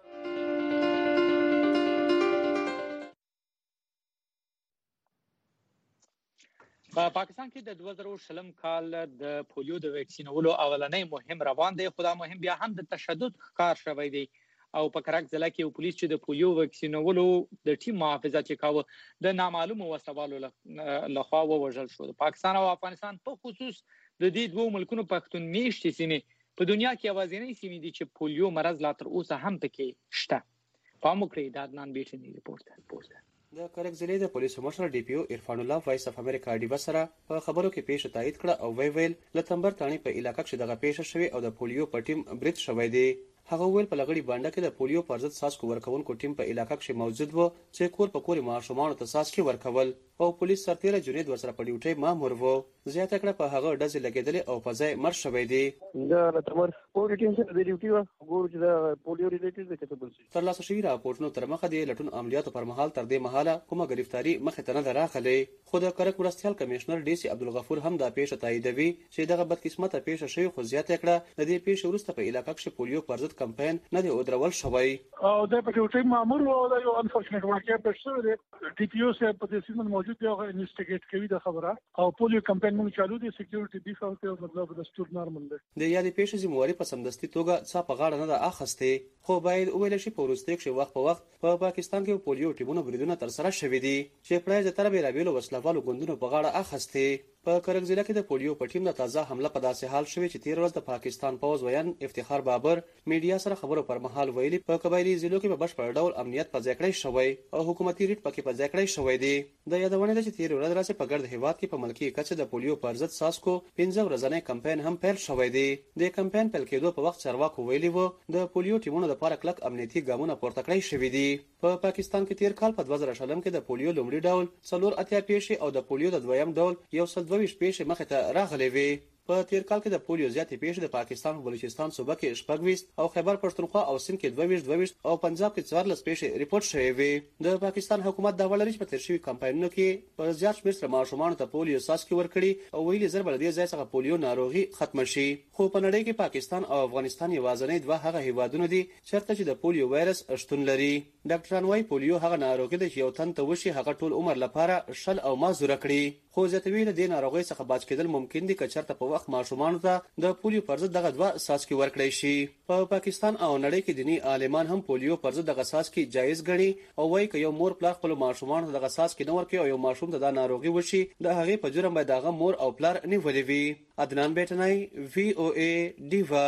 په پاکستان کې د دوه زره شلم کال د پولیو د ویکسینولو اولنۍ مهم روان دی خو دا مهم بیا هم د تشدد ښکار شوی دی او په کرک ضلع کې پولیس چې د پولیو ویکسینولو د ټیم محافظت چې کاوه د نامعلومو وسوالو لخوا ووژل شو د پاکستان او افغانستان په خصوص د دې دوه ملکونو پښتون میشتې سیمې په دنیا کې اوازینۍ سیمې دي چې پولیو مرض لا تر اوسه هم پکې شته پام وکړئ د عدنان بیټنی ریپورت د کرک ضلع د پولیسو مشر ډي پی او عرفان الله وایس اف امریکا ډیوا سره په خبرو کې پیښه تایید کړه او وی ویل لتمبر تانی په علاقې کې دغه پیښه شوې او د پولیو په ټیم برید شوی دی هغه ویل په لغړی باندې کې د پولیو پر ضد ساسکو ورکونکو ټیم په علاقې کې موجود و چې کور په کور ماشومان ته ساسکي ورکول او پولیس سرتیره جنید ورسره په ډیوټي مامور وو زیاته کړه په هغه ډزې لګیدل او په ځای مر شوی دی دا لتمبر پولیو ټیم سره د ډیوټي و ګورو چې دا پولیو ریلیټډ د کتل شي تر لاسه شوی راپورټونو تر مخه دی لټون عملیاتو پر مهال تر دې مهاله کومه گرفتاری مخه ته نه راغلی خو د کرک ورستیال کمشنر ډي سي عبدالغفور هم دا پیښه تاییدوي چې دغه بدقسمته پیښه شوی خو زیاته کړه د دې پیښې وروسته په علاقې کې پولیو پر ضد کمپاین نه دی ودرول شوی او د پټوټي مامور او د یو انفورچنټ واقعیا پېښ شوی دی ډي پی او سره په دې سیمه موجود دی او انویسټیګیټ کوي د خبره او پولیو کمپاین موږ چالو دي سکیورټي دی خو ته مطلب د سټور نارمل دی د یادې پیښې ذمہواري په سمدستي توګه څا په غاړه نه ده اخیستې خو باید ویل شي په وروستي کې وخت په وخت په پا پاکستان کې پولیو ټیمونو بریدونه تر سره شوي دي چې پرای د تر بیلابیلو وسلوالو ګوندونو په غاړه اخیستې په کرک ضلع کې د پولیو په ټیم د تازه حمله په داسې حال شوی چې تیر ورځ د پاکستان پوز ویان افتخار بابر میډیا سره خبرو پر مهال ویلي په قبایلی ضلعو کې په بشپړ ډول امنیت په ځای کړی شوی او حکومتي ریټ پکې په ځای کړی شوی دی د یادونه ده چې تیر ورځ راځي په ګرد هیواد کې په ملکی کچه د پولیو پر ضد ساسکو پنځه ورځنی کمپاین هم پیل شوی دی د کمپاین پیل کېدو په وخت چارواکو ویلي وو د پولیو ټیمونو لپاره کلک امنیتي ګامونه پورته کړی شوی دي په پاکستان کې تیر کال په دوه زره شلم کې د پولیو لومړي ډول څلور اتیا پیښې او د پولیو د دویم ډول یو سل دوه ویشت پیښې مخه راغلي وي په تیر کال کې د پولیو زیاتې پیښې د پاکستان په بلوچستان صوبه کې شپږ ویشت او خیبر پښتونخوا او سند کې دوه ویشت دوه ویشت او پنجاب کې څوارلس پیښې ریپورت شوې وي د پاکستان حکومت دا ولري چې په تیر شوي کمپاینونو کې په زیات شمېر سره ماشومانو ته پولیو ساسکي ورکړي او ویلي زر بل دې ځای څخه پولیو ناروغي ختم شي خو په نړۍ کې پاکستان او افغانستان یوازینی دوه هغه هیوادونه دي چیرته چې د پولیو وایرس شتون لري ډاکټران وايي پولیو هغه ناروغي ده چې یو تن ته وشي هغه ټول عمر لپاره شل او مازوره کړي خو زیاتوي له دې ناروغي څخه بچ کېدل ممکن دي که چېرته په وخت ماشومانو ته د پولیو پر ضد دغه دوه ساسکي ورکړی شي په پاکستان او نړۍ کې دینی عالمان هم پولیو پر ضد دغه ساسکي جایز ګڼي او وايي که یو مور پلار خپل ماشومان ته دغه ساسکي نه ورکړي او یو ماشوم ته دا ناروغي وشي د هغې په جرم باید هغه مور او پلار نیولې وي عدنان بیٹنای وی او ای دیوا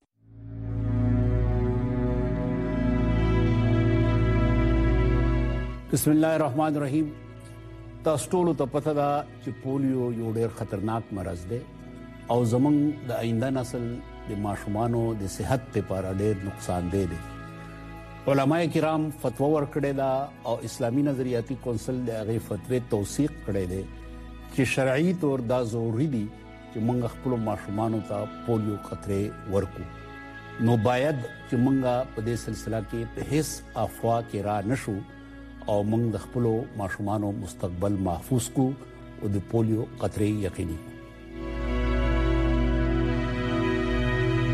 بسم الله الرحمن الرحیم تاسو ټول ته پته ده چې پولیو یو ډېر خطرناک مرض دی او زمونږ د آینده نسل د ماشومانو د صحت لپاره ډېر نقصان دی دی علماء کرام فتوا ورکړې ده او اسلامي نظریاتي کونسل د هغې فتوی توثیق کړی دی چې شرعي طور دا ضروري دي چې موږ خپلو ماشومانو ته پولیو قطرې ورکو نو باید چې موږ په دې سلسله کې په هیڅ افوا کې را نشو او موږ د خپلو ماشومانو مستقبل محفوظ کو او د پولیو قطرې یقیني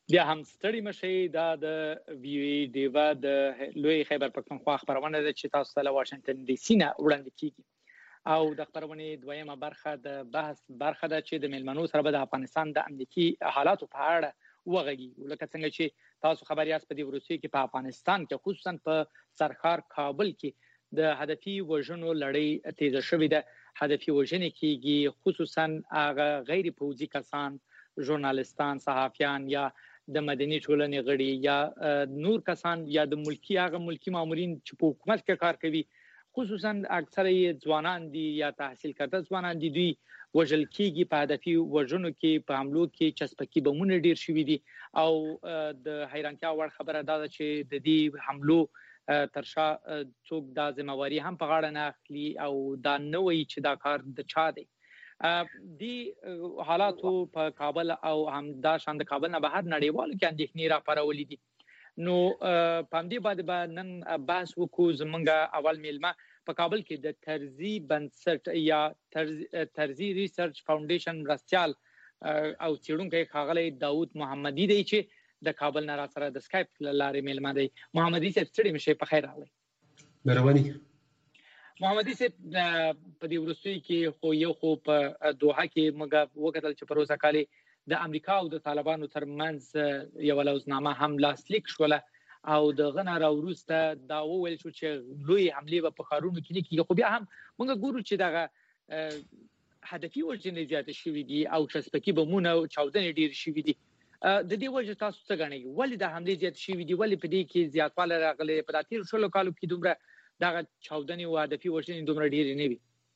بیا هم ستړي مشي دا د وی وی ډیوا د لوی خیبر پختونخوا خبرونه ده چې تاسو ته واشنگټن ډي سي نه وړاندې کیږي او د خبرونه دویمه برخه د بحث برخه ده چې د ملمنو سره د افغانستان د امنیتي حالاتو په اړه وغږی لکه څنګه چې تاسو خبر یاست په دې وروستي کې په افغانستان کې خصوصا په سرخار کابل کې د هدفي وژنو لړۍ تیزه شوې ده هدفي وژنې کېږي خصوصا هغه غیر پوځي کسان ژورنالستان صحافیان یا د مدني ټولنې غړي یا نور کسان یا د ملکی هغه ملکی مامورین چې په حکومت کې کار کوي خصوصا اکثره ځوانان دي یا تحصیل کرده ځوانان دي دوی وژل کېږي په هدفي وژنو کې په حملو کې چسپکي بمونه ډیر شوي دي او د حیرانتیا وړ خبره دا ده چې د دې حملو ترشا څوک دا ذمہواری هم په غاړه نه اخلي او دا نه وایي چې دا کار د چا دی دی حالاتو په کابل او همدا شان د کابل نه بهر نړیوالو کې اندېښنې راپارولې دي نو په دې باندې نن بحث وکړو زمونږ اول میلمه په کابل کې د ترزی بنسټ یا ترزی ریسرچ فاونډیشن مرستيال او څېړونکی ښاغلی داود محمدي دی چې د کابل نه را سره د سکایپ لارې میلمه دی محمدي صاحب ستړي مشه په خیر راغلی مهرباني محمدي صاحب په دې وروستي کې خو یو خو په دوحه کې موږ وکتل چې پروسه کالي د امریکا او د طالبانو ترمنځ یو لوزنامه هم لاسلیک شوله او د غنا راوروسته دا وویل شو چې لوی حمله په خارونو کې کیږي خو بیا هم موږ ګورو چې دغه هدفي وژنې زیات شوې دي او چسپکي بمونه او چاودنې ډیر شوې دي د دې وجه تاسو څه غنئ ولې د حمله زیات شوې دي ولې په دې کې زیاتواله راغلي په داتیر شلو کالو کې دومره دغه چاودنې او هدفي وژنې دومره ډیر نه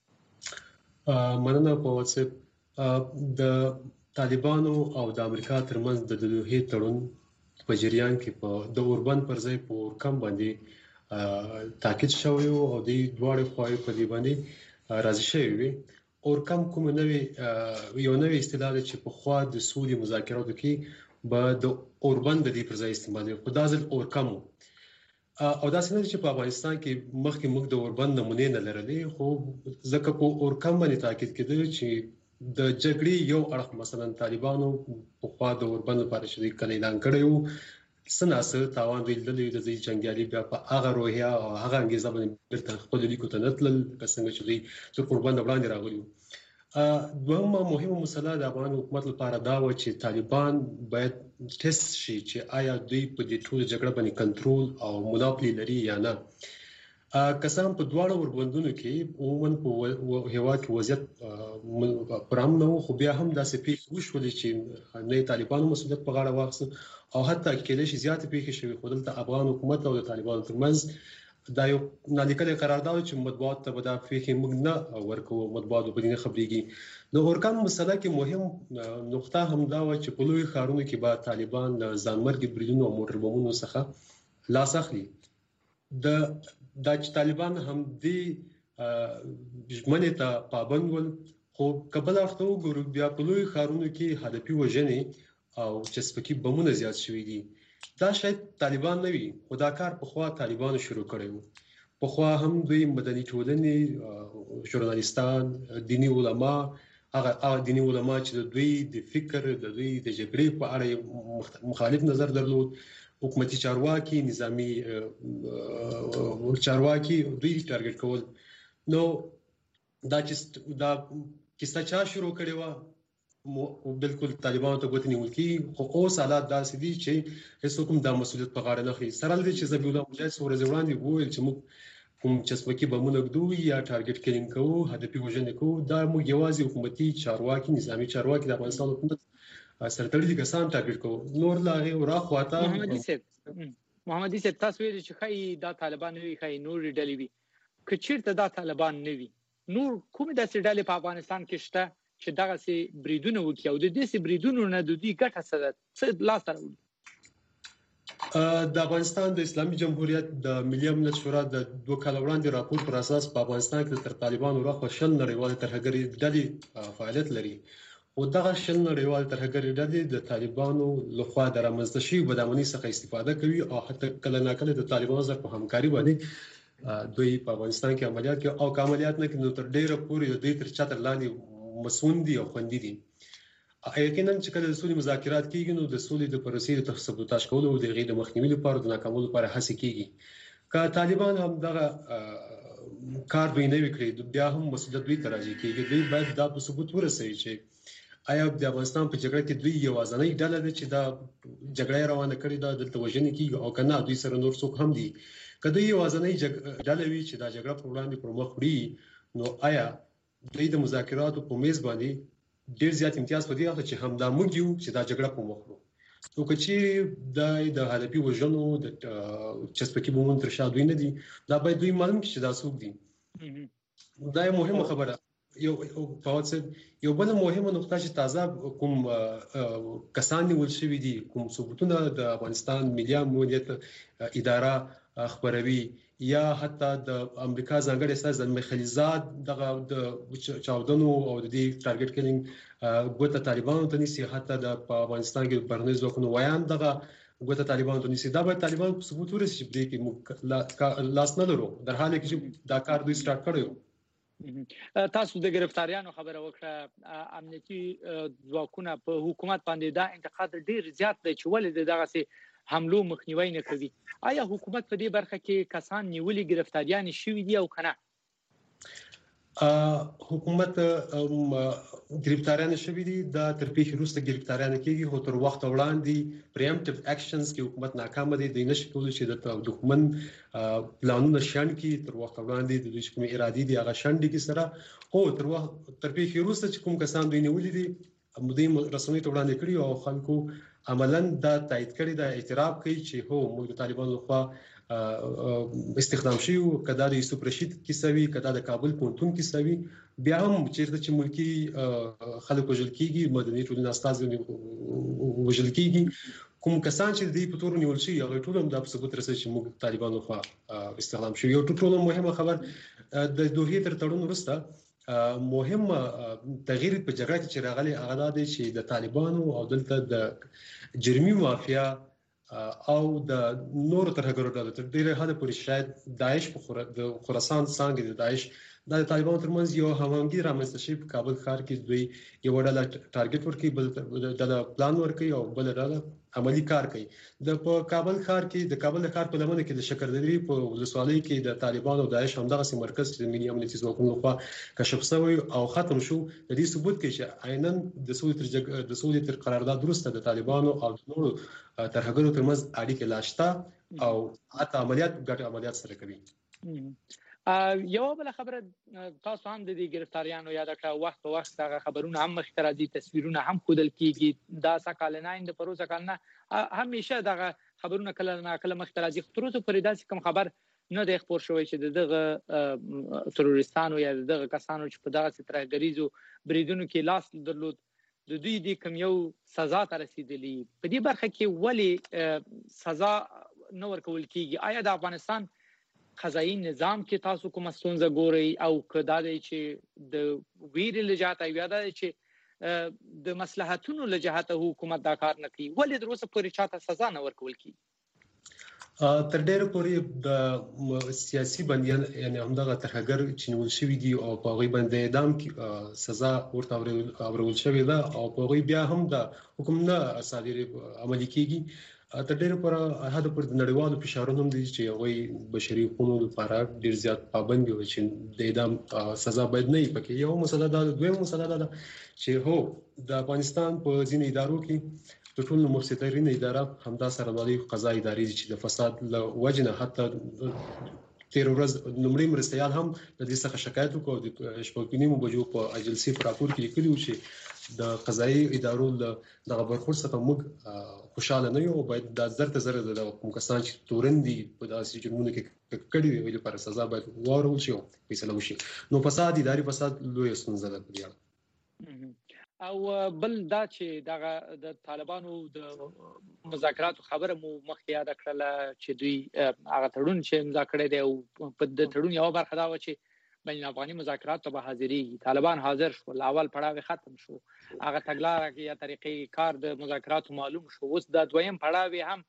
وي مننه په واتساپ د طالبانو او د امریکا ترمنځ د دوحې تړون په جریان کې په د اوربند پر ځای په اورکم باندې تاکید شوی او د دوړې خوای په دی باندې راځي شوی وي اورکم کوم نوې یو نوې اصطلاح چې په خوا د سولې مذاکراتو کې به د اوربند د پر ځای استعمالي خو دا ځل اورکم او دا څنګه چې په افغانستان کې مخکې موږ د اوربند نمونه نه لرلې خو ځکه په اورکم باندې تاکید کېده چې د جګړې یو اړخ مثلا طالبانو په خوا د اوربند لپاره چې کله اعلان کړی سناسه تاوان ویل د دې جنگیالي بیا په هغه روحیه او هغه انګیزه باندې بیرته خپل لیکو ته نتلل څنګه چې دوی د قربان وړاندې راغلي دویمه مهمه مسله د افغان حکومت لپاره دا و چې طالبان باید ټیسټ شي چې آیا دوی په دې ټول جګړه باندې کنټرول او موناپولي لري یا نه کسان په دواړو وربندونو کې عموما په هیواد کې وضعیت پرام نه خو بیا هم داسې پیښ وشولې چې نه طالبانو مسؤلیت په غاړه واخیست او حتی کله چې زیات پیښې شوې خو دلته افغان حکومت او د طالبانو ترمنځ دا یو نالیکلي قرارداد چې مطبوعات ته به دا پیښې موږ نه ورکو مطبوعات په دې نه خبرېږي نو اورکان مسله کې مهم نقطه هم دا و چې په لوی ښارونو کې به طالبان د ځانمرګي بریدونو او موټر بمونو څخه لاس اخلي د دا چې طالبان هم دې ژمنې ته پابند ول خو کبل اخته وګورو بیا په لوی ښارونو کې هدفي وژنې او چسپکي بمونه زیات شوي دي دا شاید طالبان نه وي خو دا کار په خوا طالبانو شروع کړی و په خوا هم دوی مدني ټولنې ژورنالستان دیني علما هغه دیني علما چې د دوی د فکر د دوی د جګړې په اړه مخالف نظر درلود حکومتي چارواکي نظامی چارواکي دوی ټارګټ کول نو دا چې دا کیسه چا شروع کړې و بالکل طالبانو ته غوښتنې ولکې خو اوس حالات داسې دي چې هیڅ کوم د مسؤلیت په غاړه نه اخلي سره لري چې زبیح الله مجاهد څو ورځې وړاندې وویل چې موږ کوم چسپکي بمونه ږدو یا ټارګټ کلینګ کوو هدفي وژنې کوو دا موږ یوازې حکومتي چارواکي نظامی چارواکي د افغانستان حکومت سرتړلي کسان ټارګټ کوو نور لا هغه راخواته محمدي صاحب محمدي صاحب تاسو ویل چې خای دا طالبان وی خای نور ډلې وی کچیرته دا طالبان نه وی نور کوم داسې ډلې په افغانستان کې شته چې دغه سي بریدونه وکړي او د دې سي بریدونو نه د دې ګټه سره څه لاس راوړي د افغانستان د اسلامي جمهوریت د ملي امنیت شورا د دوه کال وړاندې راپور پر اساس په افغانستان کې تر طالبانو راخوا شل نړیوال ترهګري ډلې فعالیت لري او دغه شل نړیوال ترهګري ډلې د طالبانو لخوا د رامنځته شوي بدامنۍ څخه استفاده کوي او حتی کله ناکله د طالبانو سره په همکاري باندې دوی په افغانستان کې عملیات کوي او عملیات نه کوي نو تر ډیره پورې دوی تر چتر لاندې مسون دي او خوندي دي یقینا چې کله د سولې مذاکرات کیږي نو د سولې د پروسې د تثبیتاش کولو او د غیر مخنیوي لپاره د ناکامولو لپاره هڅه کیږي که طالبان هم دغه کار دوی نه وکړي بیا هم مسؤلیت دوی ته راځي کیږي دوی باید دا په ثبوت ورسوي چې آیا د افغانستان په جګړه کې دوی یوازینۍ ډله ده چې دا جګړه روانه کړې ده دلته وژنې کیږي او کنه دوی سره نور څوک هم دي که دوی یوازینۍ ډله وي چې دا جګړه پر وړاندې پر مخ وړي نو آیا دوی د مذاکراتو په میز باندې ډیر زیات امتیاز په دې اخلي چې همدا موږ یو چې دا جګړه په مخ وړو نو که چې د هدفي وژنو د چسپکي بومون تر شا دوی نه دي دا باید دوی معلوم کړي چې دا څوک دي دا یو مهمه خبره یو یو بل مهمه نقطه چې تازه کوم کسان نیول شوي دي کوم ثبوتونه د افغانستان ملي امنیت اداره خبروي یا حتی د امریکا ځانګړي استازي زلمي خلیزاد دغه د چاودنو او د دې ټارګټ کیلینګ ګوته طالبانو ته نيسي حتی د افغانستان کې برنامج ځواکونو وایان دغه ګوته طالبانو ته نيسي دا به طالبان په ثبوت ورسي چې کې لاس نه لرو در حال کې چې دا کار دوی سٹارټ کړو تاسو د گرفتاریانو خبره وکړه امنیتي ځواکونه په حکومت باندې دا انتقاد ډیر زیات دی چې ولې دغه سي حملو مخنیوي نه کوي آیا حکومت په دې برخه کې کسان نیولي گرفتاریان شوي دي او کنه حکومت گرفتاریان شوي دي دا تر پیښې وروسته گرفتاریان کیږي خو تر وخت وړاندې پریمپټیو اکشنز کې حکومت ناکام دي د نشي کولای چې د دښمن پلانونه شان کې تر وخت وړاندې د دوی کوم ارادي دي هغه شان دي سره خو تر وخت تر پیښې وروسته چې کوم کسان دوی نیولي دي مدیم رسمي ته وړاندې کړی او خلکو عملاً دا تایید کړی دا اعتراف کوي چې هو موږ د طالبانو لخوا استخدام شي او کدا د یوسف رشید کیسوي کدا د کابل پونتون کیسوي بیا هم چیرته چې ملکی خلکو وژل کیږي مدني ټولنې استازي وژل کیږي کوم کسان چې د دې په تور نیول شي هغه ټول هم د ثبوت رسوي چې موږ طالبانو لخوا استخدام شي یو ټول مهمه خبر د دوه تر تړون وروسته مهم تغییر په جګړه کې چې راغلي هغه د چې د طالبانو او دلته د جرمي مافیا او د نور ترهګرو ډلو تر ډیره حد پورې شاید داعش په خراسان څنګه د داعش د طالبانو ترمنځ یو همغږي رامنځته شي په کابل ښار کې دوی یو ډله ټارګټ ورکړي بل ډله پلان ورکړي او بل ډله عملی کار کوي د په کابل ښار کې د کابل ښار په لمنه کې د شکردرې په ولسوالۍ کې د طالبانو او داعش همدغه سي مرکز چې ملي امنیتي ځواکونو لخوا کشف شوی او ختم شو د دې ثبوت کوي چې عیناً د سولې تر د سولې تر قرارداد وروسته د طالبانو او نورو ترهګرو ترمنځ اړیکې لاشته او حتی عملیات ګټ عملیات سره کوي یو بل خبره تاسو هم د دې گرفتاریانو یاد کړه وخت په وخت هغه خبرونه هم مخکره دي تصویرونه هم خودل کیږي دا سکالنه د پروسه کالنه همیشه دغه خبرونه کله نه کله مخکره دي تر اوسه پرې داسې کوم خبر نه دی خبر شوی چې دغه تروریستانو یا دغه کسانو چې په دغه سترګریزو بریدونو کې لاس درلود د دوی د کوم یو سزا ته رسیدلی په دې برخه کې ولی سزا نه ورکول کیږي آیا د افغانستان قضایي نظام کې تاسو کوم ستونزه ګورئ او کدا دی چې د ویرې لجاته یا د چې د مصلحتونو لجاته حکومت دا کار نه کوي ولې دروسه پورې چاته سزا نه ورکول کیږي تر ډیره پورې د سیاسي بندیان یعنی همدغه ترهګر چې نیول شوي دي او په هغوی باندې اعدام کې سزا ورته اورول شوې ده او په هغوی بیا هم د حکم نه صادر عملي کیږي تر ډیره پورې هدا پر نړیوالو فشارونو هم دي چې هغوی بشري حقوقو لپاره ډیر زیات پابند دي چې د اعدام سزا باید نه وي پکې یو مسله ده دویمه مسله ده چې هو د افغانستان په ځینې ادارو کې د ټول مفسدین اداره همدا سره د قضا ادارې چې د فساد له وجنه حتی تیر ورځ نمړي مرستيال هم د دې څخه شکایت وکړ د شپږنیمو بجو په اجلسي پر راپور کې لیکلي و چې د قضایي ادارو د خبرخور څخه موږ خوشاله نه یو باید د زرت زره د کوم کسان چې تورندي په داسې جرمونو کې کړي وي لپاره سزا باید ورول شي فیصله وشي نو فساد اداري فساد لوی ستونزه ده په دې او بل دا چې دغه د طالبانو د مذاکراتو خبره مو مخکې یاد کړله چې دوی هغه تړون چې امضا کړی دی او په د تړون یو برخه دا و چې بین افغاني مذاکرات ته به حاضرېږي طالبان حاضر شو اول پړاو ختم شو هغه تګلاره یا طریقې کار د مذاکراتو معلوم شو اوس د دویم پړاو هم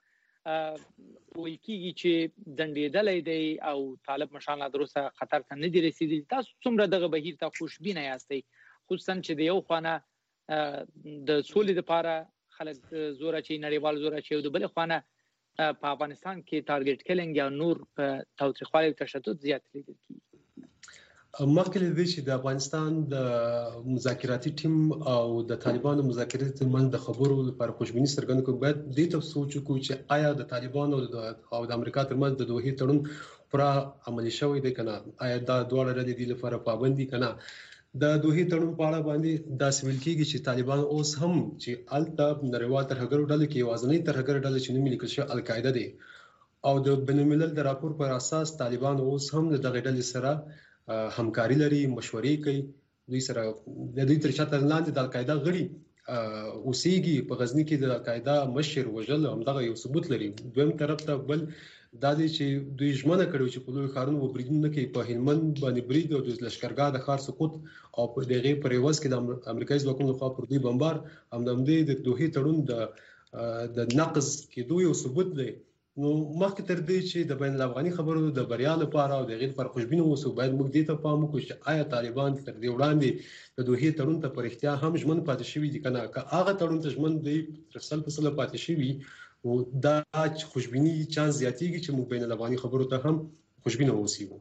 ویل کېږي چې ځنډېدلی دی او طالب مشان دروسه خطر ته نه دي رسېدلي تاسو څومره دغه بهیر ته خوشبینه یاستئ خصوصا چې د یو خانه د سولې لپاره خلک زور اچي نړیوال زور اچي او د بل خوانه په افغانستان کې ټارګټ کیلینګ یا نور په تاوتریخوالي او تشدد زیات لیدل کیږي. مخکې له دې چې د افغانستان د مذاکراتي ټیم او د طالبانو مذاکرات ترمنځ د خبرو لپاره خوشبیني څرګنده کړو، باید دې ته سوچ وکړو چې آیا د طالبانو او د امریکا ترمنځ د دوحې تړون پوره عملي شوی دی کنه، آیا دا دواړه ډلې دې لپاره پابند دي کنه. د دوحې تړون په اړه باندې دا سویل کېږي چې طالبان اوس هم چې الته نړیوال ترهګرو ډلو کې یوازینۍ ترهګر ډله چې نوم لیکل شوی القاعده دی او د بین الملل د راپور پر اساس طالبان اوس هم د دغه ډلې سره همکاري لري، مشورې کوي، دوی سره د دوی تر چتر لاندې د القاعده غړي اوسېږي. په غزني کې د القاعده مشر وژل همدغه یو ثبوت لري. دویم طرف ته بل دا دی چې دوی ژمنه کړې چې په لوی ښارونو به بریدونه نه کوي. په هلمند باندې برید او د لښکرګاه د ښار سقوط او په دغې په عوض کې د امریکایي ځواکونو لخوا پر دوی بمبار همدمدې د دوحې تړون د د نقض کېدو یو ثبوت دی. نو مخکې تر دې چې د بین الافغاني خبرو د بریا لپاره او د هغې لپاره خوشبینه اوسو، باید موږ دې ته پام وکړو چې آیا طالبان تر دې وړاندې د دوحې تړون ته په رښتیا هم ژمن پاتې شوي دي که نه. که هغه تړون ته ژمن دی تر سل په سله پاتې شوي، او دا خوشبینی چانس زیاتېږي چې موږ بین الافغاني خبرو ته هم خوشبینه اوسو.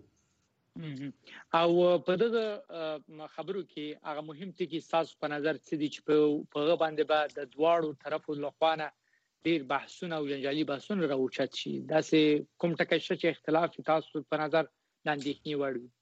او په دغه خبرو کې هغه مهم ټکي تاسو په نظر څه دي چې په هغه باندې به د دواړو طرفو لخوا ډیر بحثونه او جنجالي بحثونه راوچت شي؟ داسې کوم ټکی شته چې اختلاف تاسو په نظر د اندېښنې وړ وي؟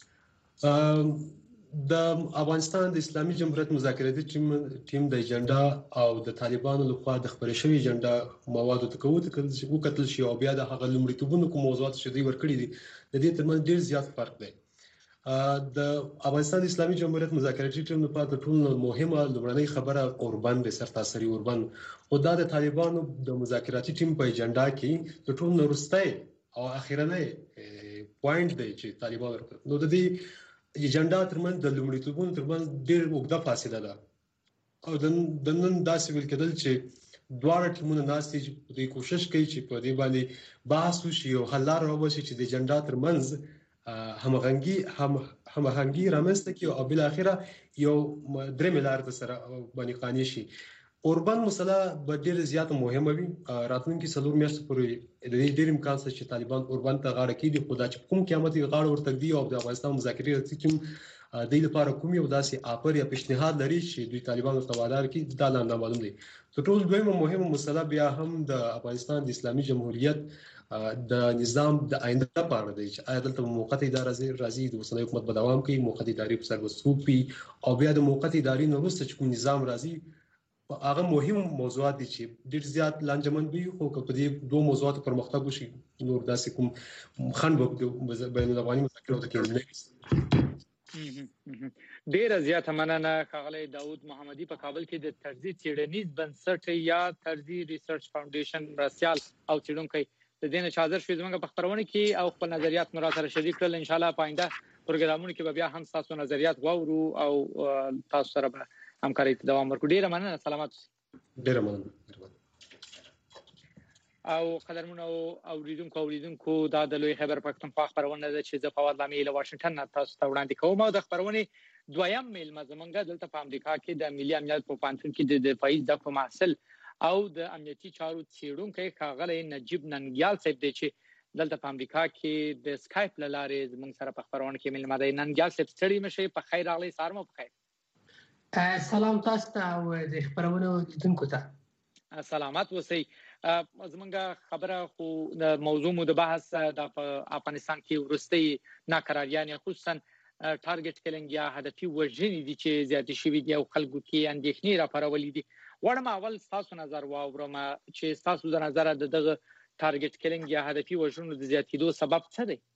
د افغانستان د اسلامي جمهوریت مذاکراتي ټیم د ایجنډا او د طالبانو لخوا د خبرې شوې ایجنډا موادو ته وکتل شي او بیا د هغه لومړیتوبونو کوم موضوعات چې دوی ورکړي دي د دې ترمنځ ډیر زیات فرق دی. د افغانستان د اسلامي جمهوریت مذاکراتي ټیم لپاره د ټولو مهمه لومړنۍ خبره اوربند دی، سرتاسري اوربند. خو دا د طالبانو د مذاکراتي ټیم په ایجنډا کې د ټولو وروستی او اخیرنی پوینټ دی چې طالبان ورکړي. نو د دې ایجنډا ترمنځ د لومړیتوبونو ترمنځ ډېر اوږده فاصله ده او د نن داسې ویل کېدل چې دواړه ټیمونه ناست دي چې دوی کوشش کوي چې په دې باندې بحث وشي او حل لاره وبشي چې د ایجنډا ترمنځ همغږي همغږي رامنځته کړي او بالاخره یو درېیمه لار ته سره باندې قانع شي. اوربند مسله به ډېره زیاته مهمه وي. راتلونکي څلور میاشتې پورې د دې ډېر امکان شته چې طالبان اوربند ته غاړه کېږدي، خو دا چې کوم قیامت یې غاړه ورته ږدي او د افغانستان مذاکرې ټیم دوی لپاره کوم یو داسې آفر یا پیشنهاد لري چې دوی طالبان ورته وادار کړي، دا لا نامعلوم دی. تر ټولو دویمه مهمه مسله بیا هم د افغانستان د اسلامي جمهوریت د نظام د آینده په اړه دی چې آیا دلته موقته اداره راځي، د اوسنۍ حکومت به دوام کوي، موقته ادارې په سر وسوب وي او بیا د موقته ادارې نه وروسته چې کوم نظام راځي هغه مهم موضوعات دي چې ډېر زیات لانجمن وي. خو که په دې دوه موضوعاتو پرمختګ وشي نور داسې کوم خنډ به بین الافغاني مذاکراتو کې نه وي. ډیره زیاته مننه ښاغلی داود محمدي. په کابل کې د طرزي څېړنیز بنسټ یا طرزي ریسرچ فاونډیشن مرستیال او څېړونکی د دې نه چې حاضر شوي زموږ په خپرونه کې او خپل نظریات مو راسره شریک کړل. انشاءالله په آینده پروګرامونو کې به بیا هم تاسو نظریات واورو او تاسو سره به همکاري ته دوام ورکړو. ډیره مننه. سلامات اوسئ. ډیره مننه. او قدرمنو اوریدونکو اوریدونکو دا د لوی خیبر پښتونخوا خبرونه ده چې زه فواد لامي له واشنگټن نه تاسو ته وړاندې کوم. او د خبرونه دویم میلمه زمونږ دلته په امریکا کې د ملي امنیت په پانتون کې د دفاعي زده محصل او د امنیتي چارو څېړونکی ښاغلی نجیب ننګیال صاحب دی چې دلته په امریکا کې د سکایپ له لارې زموږ سره په خبرونه کې میلمه دی. ننګیال صاحب ستړي مشئ، په خیر راغلی. سهار مو په خیر. سلام تاسو ته او د خبرونو لیدونکو ته. سلامات اوسئ. زمونږ خبره خو د موضوع مو د بحث د افغانستان کې وروستۍ ناکراریانې خصوصا ټارګټ کیلینګ یا هدفي وژنې دي چې زیاتې شوي دي او خلکو کې اندېښنې راپارولې دي. غواړم اول ستاسو نظر واورم چې ستاسو د نظره د دغه ټارګټ کیلینګ یا هدفي وژنو د زیاتېدو سبب څه دی؟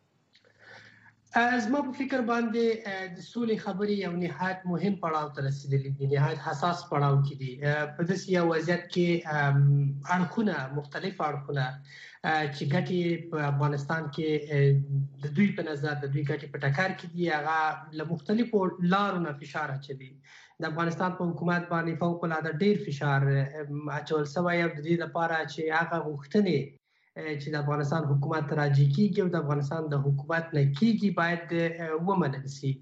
زما په فکر باندې د سولې خبرې یو نهایت مهم پړاو ته رسیدلي دي، نهایت حساس پړاو کې دي. په داسې یو وضعیت کې اړخونه مختلف اړخونه چې ګټې په افغانستان کې د دوی په نظر د دوی ګټې په ټکر کې دي، هغه له مختلفو لارو نه فشار اچوي. د افغانستان په حکومت باندې فوق العاده ډیر فشار اچول شوی او د دې لپاره چې هغه غوښتنې چې د افغانستان حکومت راځي کیږي او د افغانستان د حکومت نه کیږي باید ومنل شي.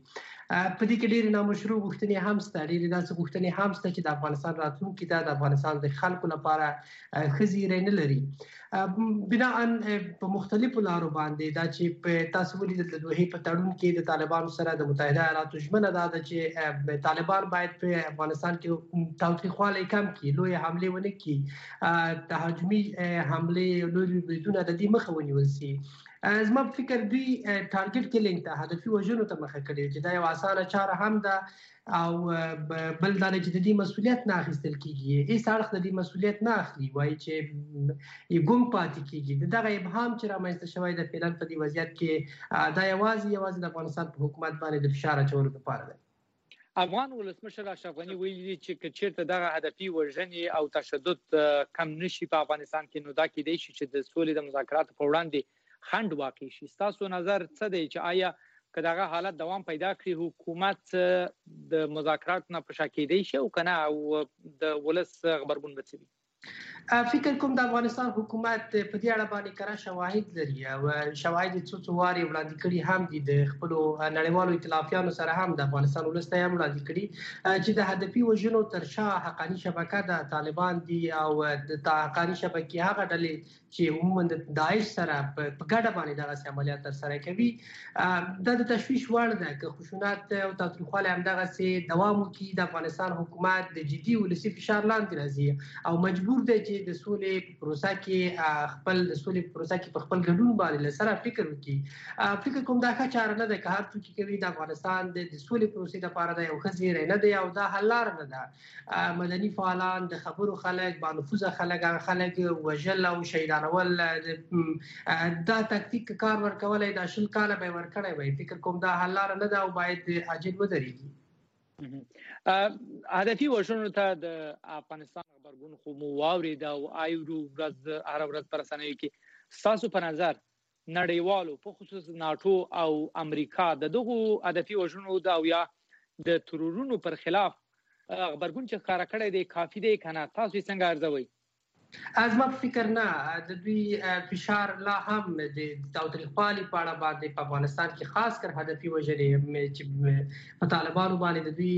په دې کې ډېرې نامشروع غوښتنې هم شته، ډېرې داسې غوښتنې هم شته چې د افغانستان راتلونکي ته د افغانستان د خلکو لپاره ښه زیری نه لري. بناءً په مختلفو لارو باندې دا چې په تاسو ولیدل د دوحې په تړون کې د طالبانو سره د متحده ایالاتو ژمنه دا ده چې طالبان باید په افغانستان کې تاوتریخوالی کم کړي، لویې حملې ونه کړي، تهاجمي حملې لوی بریدونه د دې مخه ونیول شي. زما په فکر دوی ټارګټ کیلینګ ته هدفي وژنو ته مخه کړې چې دا یو اسانه چاره هم ده او بل دا چې د دې مسؤلیت نه اخیستل کیږي، هیڅ اړخ د دې مسؤلیت نه اخلي، وایي چې یې ګونګ پاتې کیږي. دغه ابهام چې رامنځته شوی د فعلا په دې وضعیت کې دا یوازې یوازې د افغانستان په حکومت باندې د فشار اچولو لپاره ده. افغان ولسمشر اشرف غني ویلي چې که چیرته دغه هدفي وژنې او تشدد کم نشي په افغانستان کې، نو دا کېدای شي چې د سولې د مذاکراتو په وړاندې خنډ واقع شي. ستاسو نظر څه دی چې آیا که دغه حالت دوام پیدا کړي حکومت د مذاکراتو نه په شا کېدی شي او که نه، او د ولس غبرګون به څه وي؟ فکر کوم د افغانستان حکومت په دې اړه باندې کره شواهد لري او شواهد څو څو وارې وړاندې کړي هم دي د خپلو نړیوالو ائتلافیانو سره هم د افغانستان ولس ته هم وړاندې کړي چې د هدفي وژنو تر شا حقاني شبکه د طالبان دي او د حقاني شبکې هغه ډلې چې عموما د داعش سره په ګډه باندې دغسې عملیات ترسره کوي. دا د تشویش وړ ده که خشونت او تاوتریخوالی همدغسې دوام وکړي، د افغانستان حکومت د جدي ولسي فشار لاندې راځي او مجبور دی چې د سولې په پروسه کې خپل د سولې په پروسه کې په خپل ګډون باندې له سره فکر وکړي. فکر کوم دا ښه چاره نه ده که هر څوک کوي د افغانستان د سولې پروسې لپاره دا یو ښه زیری نه دی او دا حل لاره نه ده. مدني فعالان، د خبرو خلک، با نفوذه خلک، هغه خلک وژل او شهیدانول، دا تکتیک کار ورکولی دا شل کاله به یې ورکړی وی. فکر کوم دا حل لاره نه ده او باید عاجل ودرېږي. هدفي وژنو ته د افغانستان غبرګون خو مو واورېد او آیورو ورځ هره ورځ په رسنیو کې ستاسو په نظر نړیوالو په خصوص ناټو او امریکا د دغو هدفي وژنو د او یا د ترورونو پر خلاف غبرګون چې ښکاره کړی دی کافي دی که نه؟ تاسو یې څنګه ارزوئ؟ زما په فکر نه، د دوی فشار لا هم د تاوتریخوالي په اړه باندې په افغانستان کې خاص کر هدفي وژنې چې په طالبانو باندې د دوی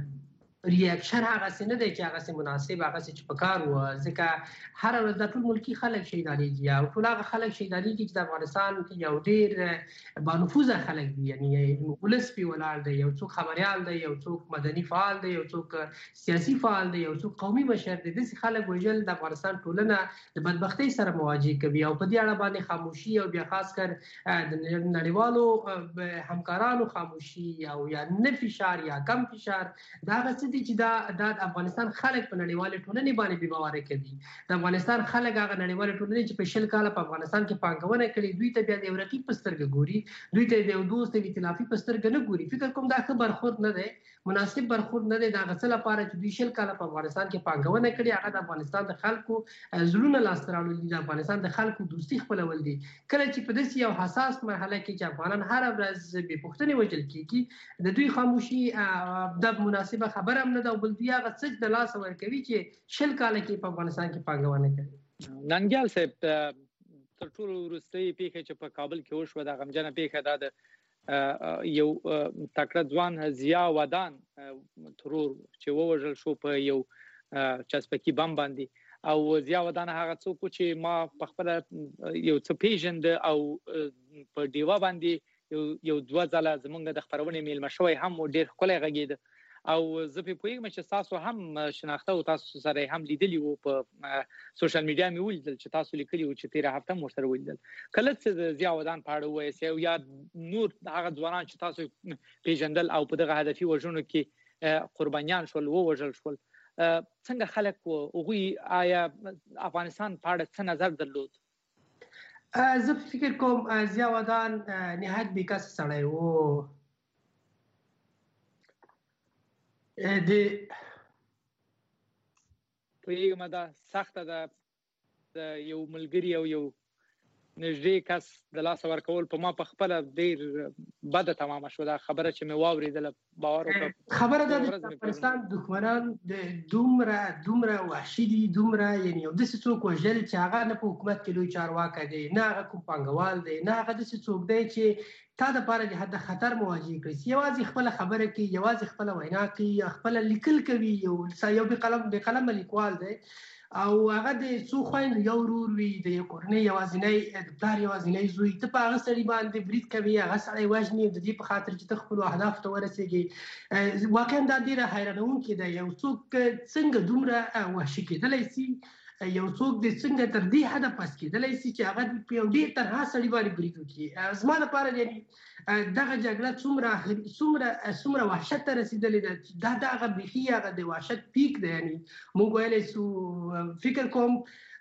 ریاکشن هغسې نه دی چې هغسې مناسب هغسې چې په کار وه، ځکه هره ورځ دا ټول ملکي خلک شهیدانېږي او ټول هغه خلک شهیدانېږي چې د افغانستان یو ډېر بانفوذه خلک دي، یعنې ولس پرې ولاړ دی، یو څوک خبریال دی، یو څوک مدني فعال دی، یو څوک سیاسي فعال دی، یو څوک قومي مشر دی. داسې خلک وژل د افغانستان ټولنه د بدبختۍ سره مواجه کوي او په دې اړه باندې خاموشي او بیا خاص کر د نړیوالو همکارانو خاموشي او یا نه فشار یا کم فشار دا هغه څه دي چې دا د افغانستان خلک په نړیوالې ټولنې باندې بې باوره کوي. د افغانستان خلک هغه نړیوالې ټولنې چې په شل کاله په افغانستان کې پانګونه کړې دوی ته بیا د یو رقیب په سترګه ګوري، دوی ته د یو دوست د ائتلافي په سترګه نه ګوري. فکر کوم دا ښه برخورد نه دی، مناسب برخورد نه دی د هغه څه لپاره چې دوی شل کاله په افغانستان کې پانګونه کړې. هغه د افغانستان د خلکو زړونه لاسته راوړل دي، د افغانستان د خلکو دوستي خپلول دي. کله چې په داسې یو حساس مرحله کې چې افغانان هره ورځ بې پوښتنې وژل کېږي د دوی خاموشي د مناسبه خبره هم نه ده او بل دوی هغه څه د لاسه ورکوي چې شل کاله کې په افغانستان کې پانګونه کوي. ننګیال صاحب، تر ټولو وروستۍ پیښه چې په کابل کې وشوه دا غمجنه پیښه دا د یو تکړه ځوان ضیا ودان ترور چې ووژل شو په یو چسپکي بم باندې او ضیا ودان هغه څوک چې ما په خپل یو څه پیژند او په ډیوا باندې یو یو دوه ځله زمونږ د خبرونې میلمه شوی هم ډېر ښکلی غږېده او زه پرې پوهېږم چې تاسو هم شناخته او تاسو سره هم لیدلي وو، په سوشل میډیا مې ولیدل چې تاسو لیکلي وو چې تېره هفته هم ورسره ولیدل. کله چې د ضیا ودان په اړه ووایاست او یا نور هغه ځوانان چې تاسو پیژندل او په دغه هدفي وژنو کې قربانیان شول، ووژل شول، څنګه خلک وو؟ هغوی آیا افغانستان په اړه څه نظر درلود؟ زه فکر کوم ضیا ودان نهایت بېکسه سړی و. د پوهېږم دا سخته ده د یو ملګري او یو نږدې کس د لاس ورکول په ما په خپل ډیر بده تمامه شو. دا خبره چې مې واورېدله باور وکړه خبره ده د افغانستان دښمنان د دومره دومره وحشي دي، دومره یعنی یو داسې څوک وژل چې هغه نه په حکومت کې لوی چارواکی دی، نه هغه کوم پانګوال دی، نه هغه داسې څوک دی چې تا دپاره د حد خطر مواجه کړي. یوازې خپله خبره کوي، یوازې خپله وینا کوي، خپله لیکل کوي. یو یو بې قلم بې قلمه لیکوال دی او هغه د څو خویندو یو ورور وي، د یو کورنۍ یوازینی د پلار یوازینی زوی، ته په هغه سړي باندې برید کوي، هغه سړی وژني د دې په خاطر چې ته خپلو اهدافو ته ورسېږې. واقعا دا ډېره حیرانوونکې ده. یو څوک څنګه دومره وحشي کېدلی سي، یو څوک د څنګه تر دې حده پس کېدلی سي چې هغه په یو ډېر تنها سړي باندې برید وکړي. زما لپاره یعنې دغه جګړه څومره څومره څومره وحشت ته رسېدلې ده، دا د هغه بیخي هغه د وحشت پیک دی. یعنې موږ ویلی سو فکر کوم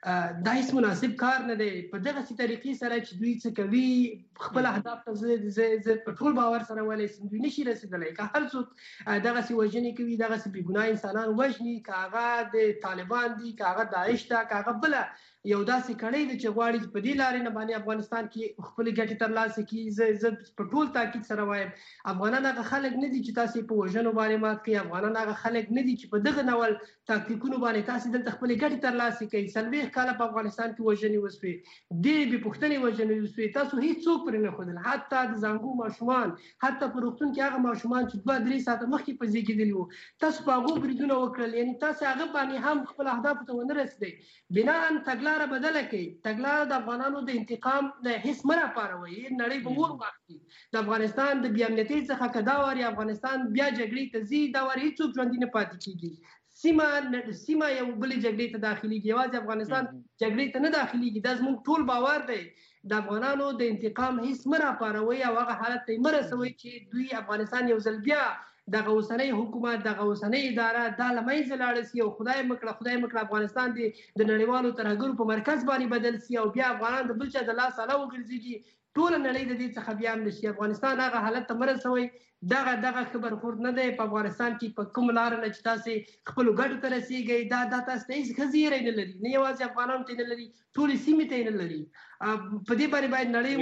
دا هیڅ مناسب کار نه دی. په دغسې طریقې سره چې دوی څه کوي خپل اهداف ته زه په ټول باور سره ویلی سم دوی نشي رسېدلی. که هر څوک دغسې وژنې کوي، دغسې بېګناه انسانان وژني، که هغه د طالبان دي، که هغه داعش ده، که هغه بله یو داسې کړۍ ده چې غواړي په دې لارې نه باندې افغانستان کې خپلې ګټې ترلاسه کړي. زه زه په ټول تاکید سره وایم افغانان هغه خلک نه دي چې تاسې په وژنو باندې مات کوي. افغانان هغه خلک نه دي چې په دغه ډول تاکتیکونو باندې تاسې دلته خپلې ګټې ترلاسه کوي. څلوېښت کاله په افغانستان کې وژنې وسوې، ډېرې بې پوښتنې وژنې وسوې، تاسو هېڅوک پرې نه ښودل. حتی د زانګو ماشومان، حتی په روغتون کې هغه ماشومان چې دوه درې ساعته مخکې په زېږېدلي وو، تاسو په هغو بریدونه وکړل. یعنې تاسې هغه باندې هم خپل اهدافو ته ونه رسېدئ. بناً تګلاره بدله کوي. تګلاره د افغانانو د انتقام د حس مه راپاروئ. نړۍ به اور واخلي. د افغانستان د بې امنیتۍ څخه که دا وارې افغانستان بیا جګړې ته ځي، دا وارې هېڅوک ژوندي نه پاتې کېږي. سیمه سیمه یو بلې جګړې ته داخلېږي، یوازې افغانستان جګړې ته نه داخلېږي. دا زموږ ټول باور دی. د افغانانو د انتقام حس مه راپاروئ او هغه حالت ته یې مه رسوئ چې دوی افغانستان یو ځل بیا دغه اوسنۍ حکومت، دغه اوسنۍ اداره دا له منځه لاړه سي او خدای مکړه خدای مکړه افغانستان د د نړیوالو ترهګرو په مرکز باندې بدل سي او بیا افغانان د بل چا د لاس اله وګرځېږي. ټوله نړۍ د دې څخه بیا امن شي. افغانستان هغه حالت ته مه رسوئ. دغه دغه ښه برخورد نه دی په افغانستان کې په کوم لاره نه چې تاسې خپلو ګټو ته رسېږئ. دا دا تاسو ته هېڅ ښه زیری نه لري، نه یوازې افغانانو ته نه لري، ټولې سیمې ته یې نه لري. په دې باندې باید نړۍ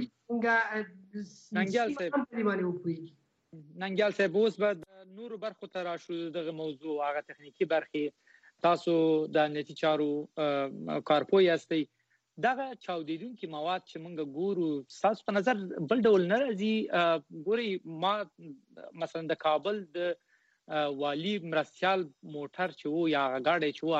څنګه وپوهېږي. ننګیال صاحب اوس به د نورو برخو ته راشو. دغه موضوع هغه تخنیکي برخې، تاسو د امنیتي چارو کارپوه یاستئ. دغه چاودیدونکي مواد چې موږ ګورو ستاسو په نظر بل ډول نه راځي؟ ګورئ ما مثلا د کابل د والي مرستیال موټر چې و یا هغه ګاډی چې و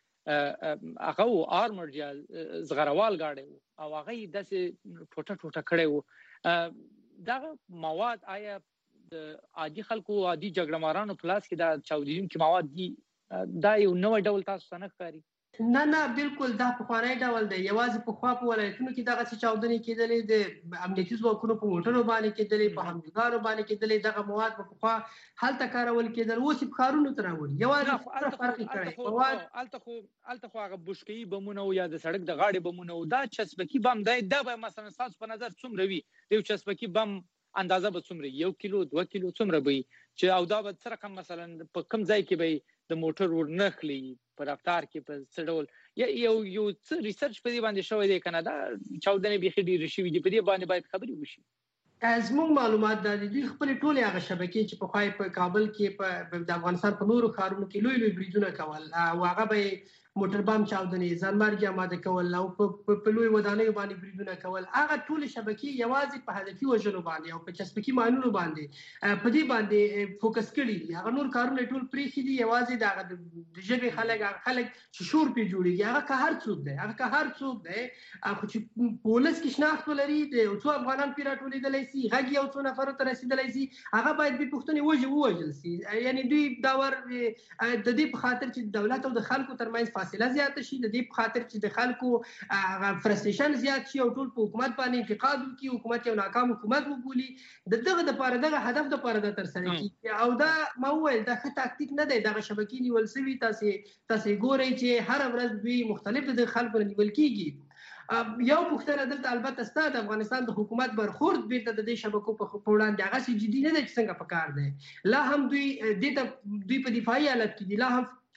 هغه هغه و آرمر یا زغروال ګاډی و او هغه یې داسې ټوټه ټوټه کړی و. دغه مواد آیا د عادي خلکو عادي جګړه مارانو په لاس کې دا چاودیدونکي مواد دي؟ دا یو نوی ډول تاسو ته نه ښکاري؟ نه نه بالکل دا پخوانی ډول دی. یوازې پخوا په ولایتونو کې دغسې چاودنې کېدلې، د امنیتي ځواکونو په موټرو باندې کېدلې، په حملګارو باندې کېدلې. دغه مواد په پخوا هلته کارول کېدل، اوس یې په ښارونو ته راوړي. یوازې فرق یې کړی. هلته خو هلته خو هغه بشکهي بمونه و یا د سړک د غاړې بمونه و. دا چسبکي بم دی، دا به مثلا ستاسو په نظر څومره وي؟ د یو چسبکي بم اندازه به څومره؟ یو کیلو دوه کیلو څومره به وي؟ چې او دا به څه رقم مثلا په کوم ځای کې به د موټر ورنخلي په رفتار کې په څه ډول یو یو څه ریسرچ په دې باندې شوی دی که نه؟ دا چاودنې بیخي ډېرې شوي دي، په دې باندې باید خبرې وشي. زموږ معلومات دا دي دوی خپلې ټولې هغه شبکې چې پخوا یې په کابل کې په د افغانستان په نورو ښارونو کې لوی لوی بریدونه کول او هغه به یې موټر بم چاودنې، ځانمرګي اماده کول او په لوی ودانیو باندې بریدونه کول، هغه ټولې شبکې یوازې په هدفي وژنو باندې او په چسبکي ماینونو باندې په دې باندې فوکس کړي دي. هغه نور کارونه ټول پرېښي دي. یوازې د هغه د ژبې خلک، هغه خلک چې شور پرې جوړېږي، هغه که هر څوک دی، هغه که هر څوک دی خو چې په ولس کې شناخت ولري، د یو څو افغانان پرې راټولېدلی سي، غږ یو څو نفرو ته رسېدلی سي، هغه باید بې پوښتنې ووژل سي. یعنې دوی دا ور د دې په خاطر چې دولت او د خلکو ترمنځ فاصله زیاته شي، د دې په خاطر چې د خلکو فرستریشن زیات شي او ټول په حکومت باندې انتقاد وکړي، حکومت یو ناکام حکومت وبولي، د دغه دپاره دغه هدف دپاره دا ترسره کېږي. او دا ما وویل دا ښه تاکتیک نه دی. دغه شبکې نیول سوي، تاسې تاسې ګورئ چې هره ورځ دوی مختلف د خلکو نه نیول کېږي. یو پوښتنه دلته البته ستا د افغانستان د حکومت برخورد بیرته د دې شبکو په وړاندې هغسې جدي نه دی چې څنګه په کار دی. لا هم دوی دې ته دوی په دفاعي حالت کې دي، لا هم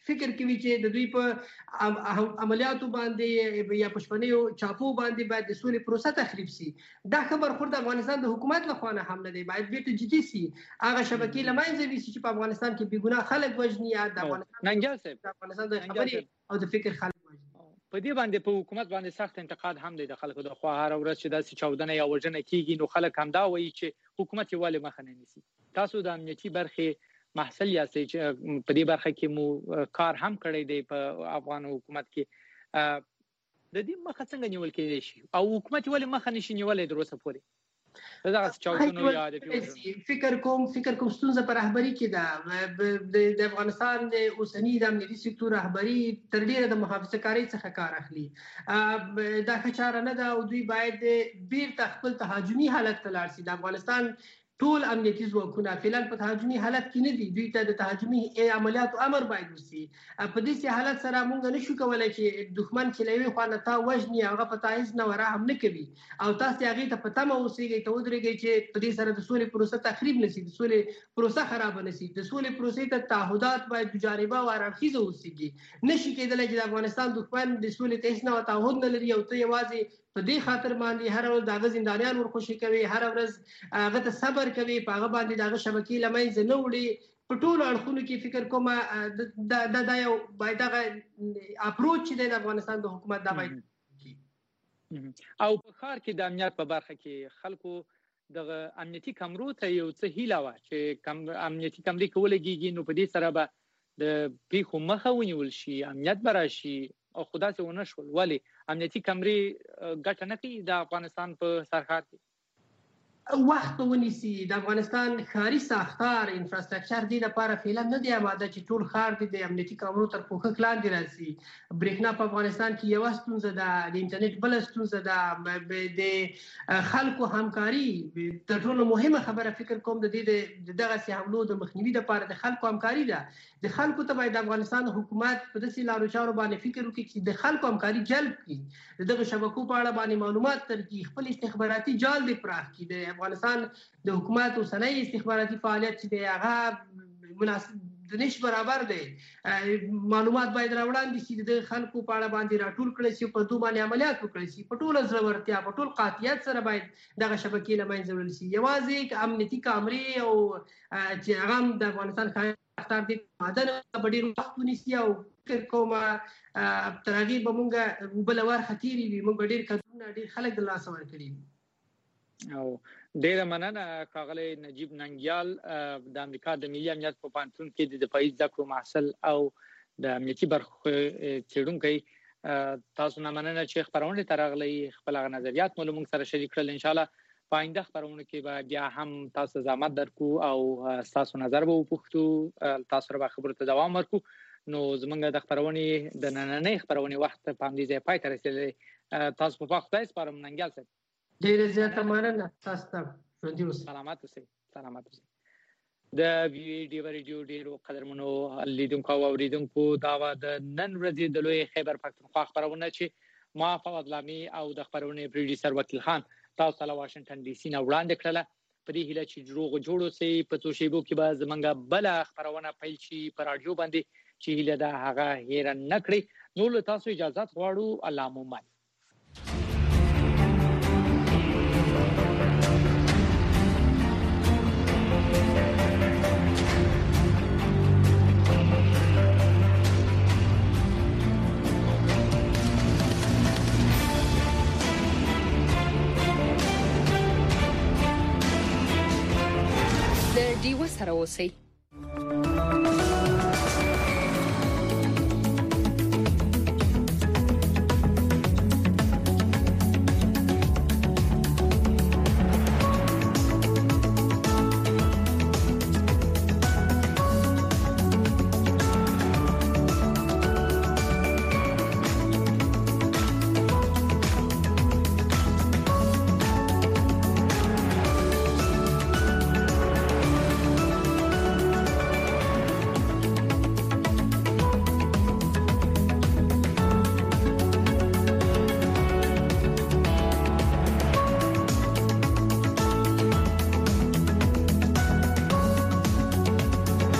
فکر کوي چې د دوی په عملیاتو باندې یا پښپنیو چاپو باندې باید د سولې پروسه تخریب شي. دا خبر خو د افغانستان د حکومت لخوا نه هم نه دی، باید بیرته جدي شي. هغه شبکې له منځه ویسي چې په افغانستان کې بې ګناه خلک وژني یا د افغانستان د خبرې او د فکر خلک وژني. په دې باندې په حکومت باندې سخت انتقاد هم دی د خلکو د خوا. هر ورځ چې داسې چاودنه یا وژنه کیږي نو خلک هم دا وایي چې حکومت یې ولې مخه نه نیسي. تاسو د امنیتي برخې محصل یاستئ چې په دې برخه کې مو کار هم کړی دی په افغان حکومت کې. د دې مخه څنګه نیول کېدای شي او حکومت ولې مخه نشي نیولای تر اوسه پورې؟ دا چاودنو یا د فکر کوم فکر کوم ستونزه په رهبری کې ده. د افغانستان د اوسنی د امنیتي سکتور رهبری تر ډیره د محافظه کاری څخه کار اخلي. دا ښه چاره نه ده او دوی باید بیرته خپل تهاجمي حالت ته لاړ شي. د افغانستان ټول امنیتي ځواکونه فعلا په تهاجمي حالت کې نه دي، دوی ته د تهاجمي عملیاتو امر باید وشي. په دې حالت سره موږ نشو کولای چې دښمن چې له یوې خوا نه تا وژني هغه په تایز نه ورحم نه کوي او تاسو هغې ته په تمه اوسېږئ ته ودرېږئ چې په دې سره د سولې پروسه تخریب نه شي، د سولې پروسه خرابه نه شي. د سولې پروسې ته تعهدات باید دوجانبه او هراړخیزه اوسېږي. نشي کېدلی چې د افغانستان دښمن د سولې ته هېڅ ډول تعهد نه لري او ته یوازې په دې خاطر باندې هر ورځ د هغه زندانیان ورخوشي کوي، هر ورځ هغه ته صبر کوي، په هغه باندې د هغه شبکې له منځه نه وړي. په ټولو اړخونو کې فکر کوم دا یو باید هغه اپروچ چې دی د افغانستان د حکومت دا باید او په ښار کې د امنیت په برخه کې خلکو دغه امنیتي کمرو ته یو څه هیله وه چې کم امنیتي کمرې که ولګېږي نو په دې سره به د پیښو مخه ونیول شي، امنیت به راشي او خو داسې ونه شول. ولې امنیتي کمرې ګټه نه کوي د افغانستان په سرحد کې؟ وخت به ونیسي. د افغانستان ښاري ساختار انفراستراکچر دې لپاره فعلا نه دی آماده چې ټول ښار دې د امنیتي کامرو تر پوښښ لاندې راشي. برېښنا په افغانستان کې یوه ستونزه ده، د انټرنیټ بله ستونزه ده، د خلکو همکاري تر ټولو مهمه خبره فکر کوم د دې د دغسې حملو د مخنیوي لپاره د خلکو همکاري ده. د خلکو ته باید د افغانستان حکومت په داسې لارو چارو باندې فکر وکړي چې د خلکو همکاري جلب کړي، د دغه شبکو په اړه باندې معلومات ترکړي، خپل استخباراتي جال دې پراخ کړي. د افغانستان د حکومت اوسنی استخباراتي فعالیت چې دی هغه مناسب د نش برابر دی. معلومات باید راوړاندې شي، د خلکو په اړه باندې راټول کړی شي، په دوی باندې عملیات وکړی شي، په ټوله زړورتیا په ټول قاطعیت سره باید دغه شبکې له منځه وړل شي. یوازې امنیتي کامرې او چې هغه هم د افغانستان ساختار دې ماده به ډېر وخت ونیسي او فکر کوم تر هغې به موږ بله ورخه تېرې وي، موږ به ډېر کدرونه ډېر خلک د لاسه ورکړي وي. او ډیره مننه ښاغلی نجیب ننګیال د امریکا د ملي امنیت په پوهنتون کې د دفاعي زده کړو محصل او د امنیتي برخو څېړونکی. تاسو نه مننه چې خپرونې ته راغلی، خپل هغه نظریات مو له موږ سره شریک کړل. انشاءالله په آینده خپرونو کې به بیا هم تاسو زحمت درکو او ستاسو نظر به وپوښتو، تاسو سره به خبرو ته دوام ورکو. نو زموږ د خپرونې د نننۍ خپرونې وخت په همدې ځای پای ته رسېدلی. تاسو په پاک خدای سپارم ننګیال صاحب. ډېره زیاته مننه تاسو ته. ژوندي اوسئ. سلامت اوسئ. سلامت اوسئ. د وی ډیو ریډیو ډیرو قدرمنو لیدونکو او اوریدونکو دا و د نن ورځې د لوی خیبر پښتونخوا خپرونه چې ما فواد لامي او د خپرونې پروډوسر وکیل خان تاسو له واشنگټن ډي سي نه وړاندې کړله. په دې هیله چې جوړ جوړو سي په څو شیبو کې به زمونږ بل خپرونه پیل شي په رادیو باندې چې هیله ده هغه هیر نه کړی. نو له تاسو اجازه غواړو. الله مو مل. د ډیوه سره اوسئ.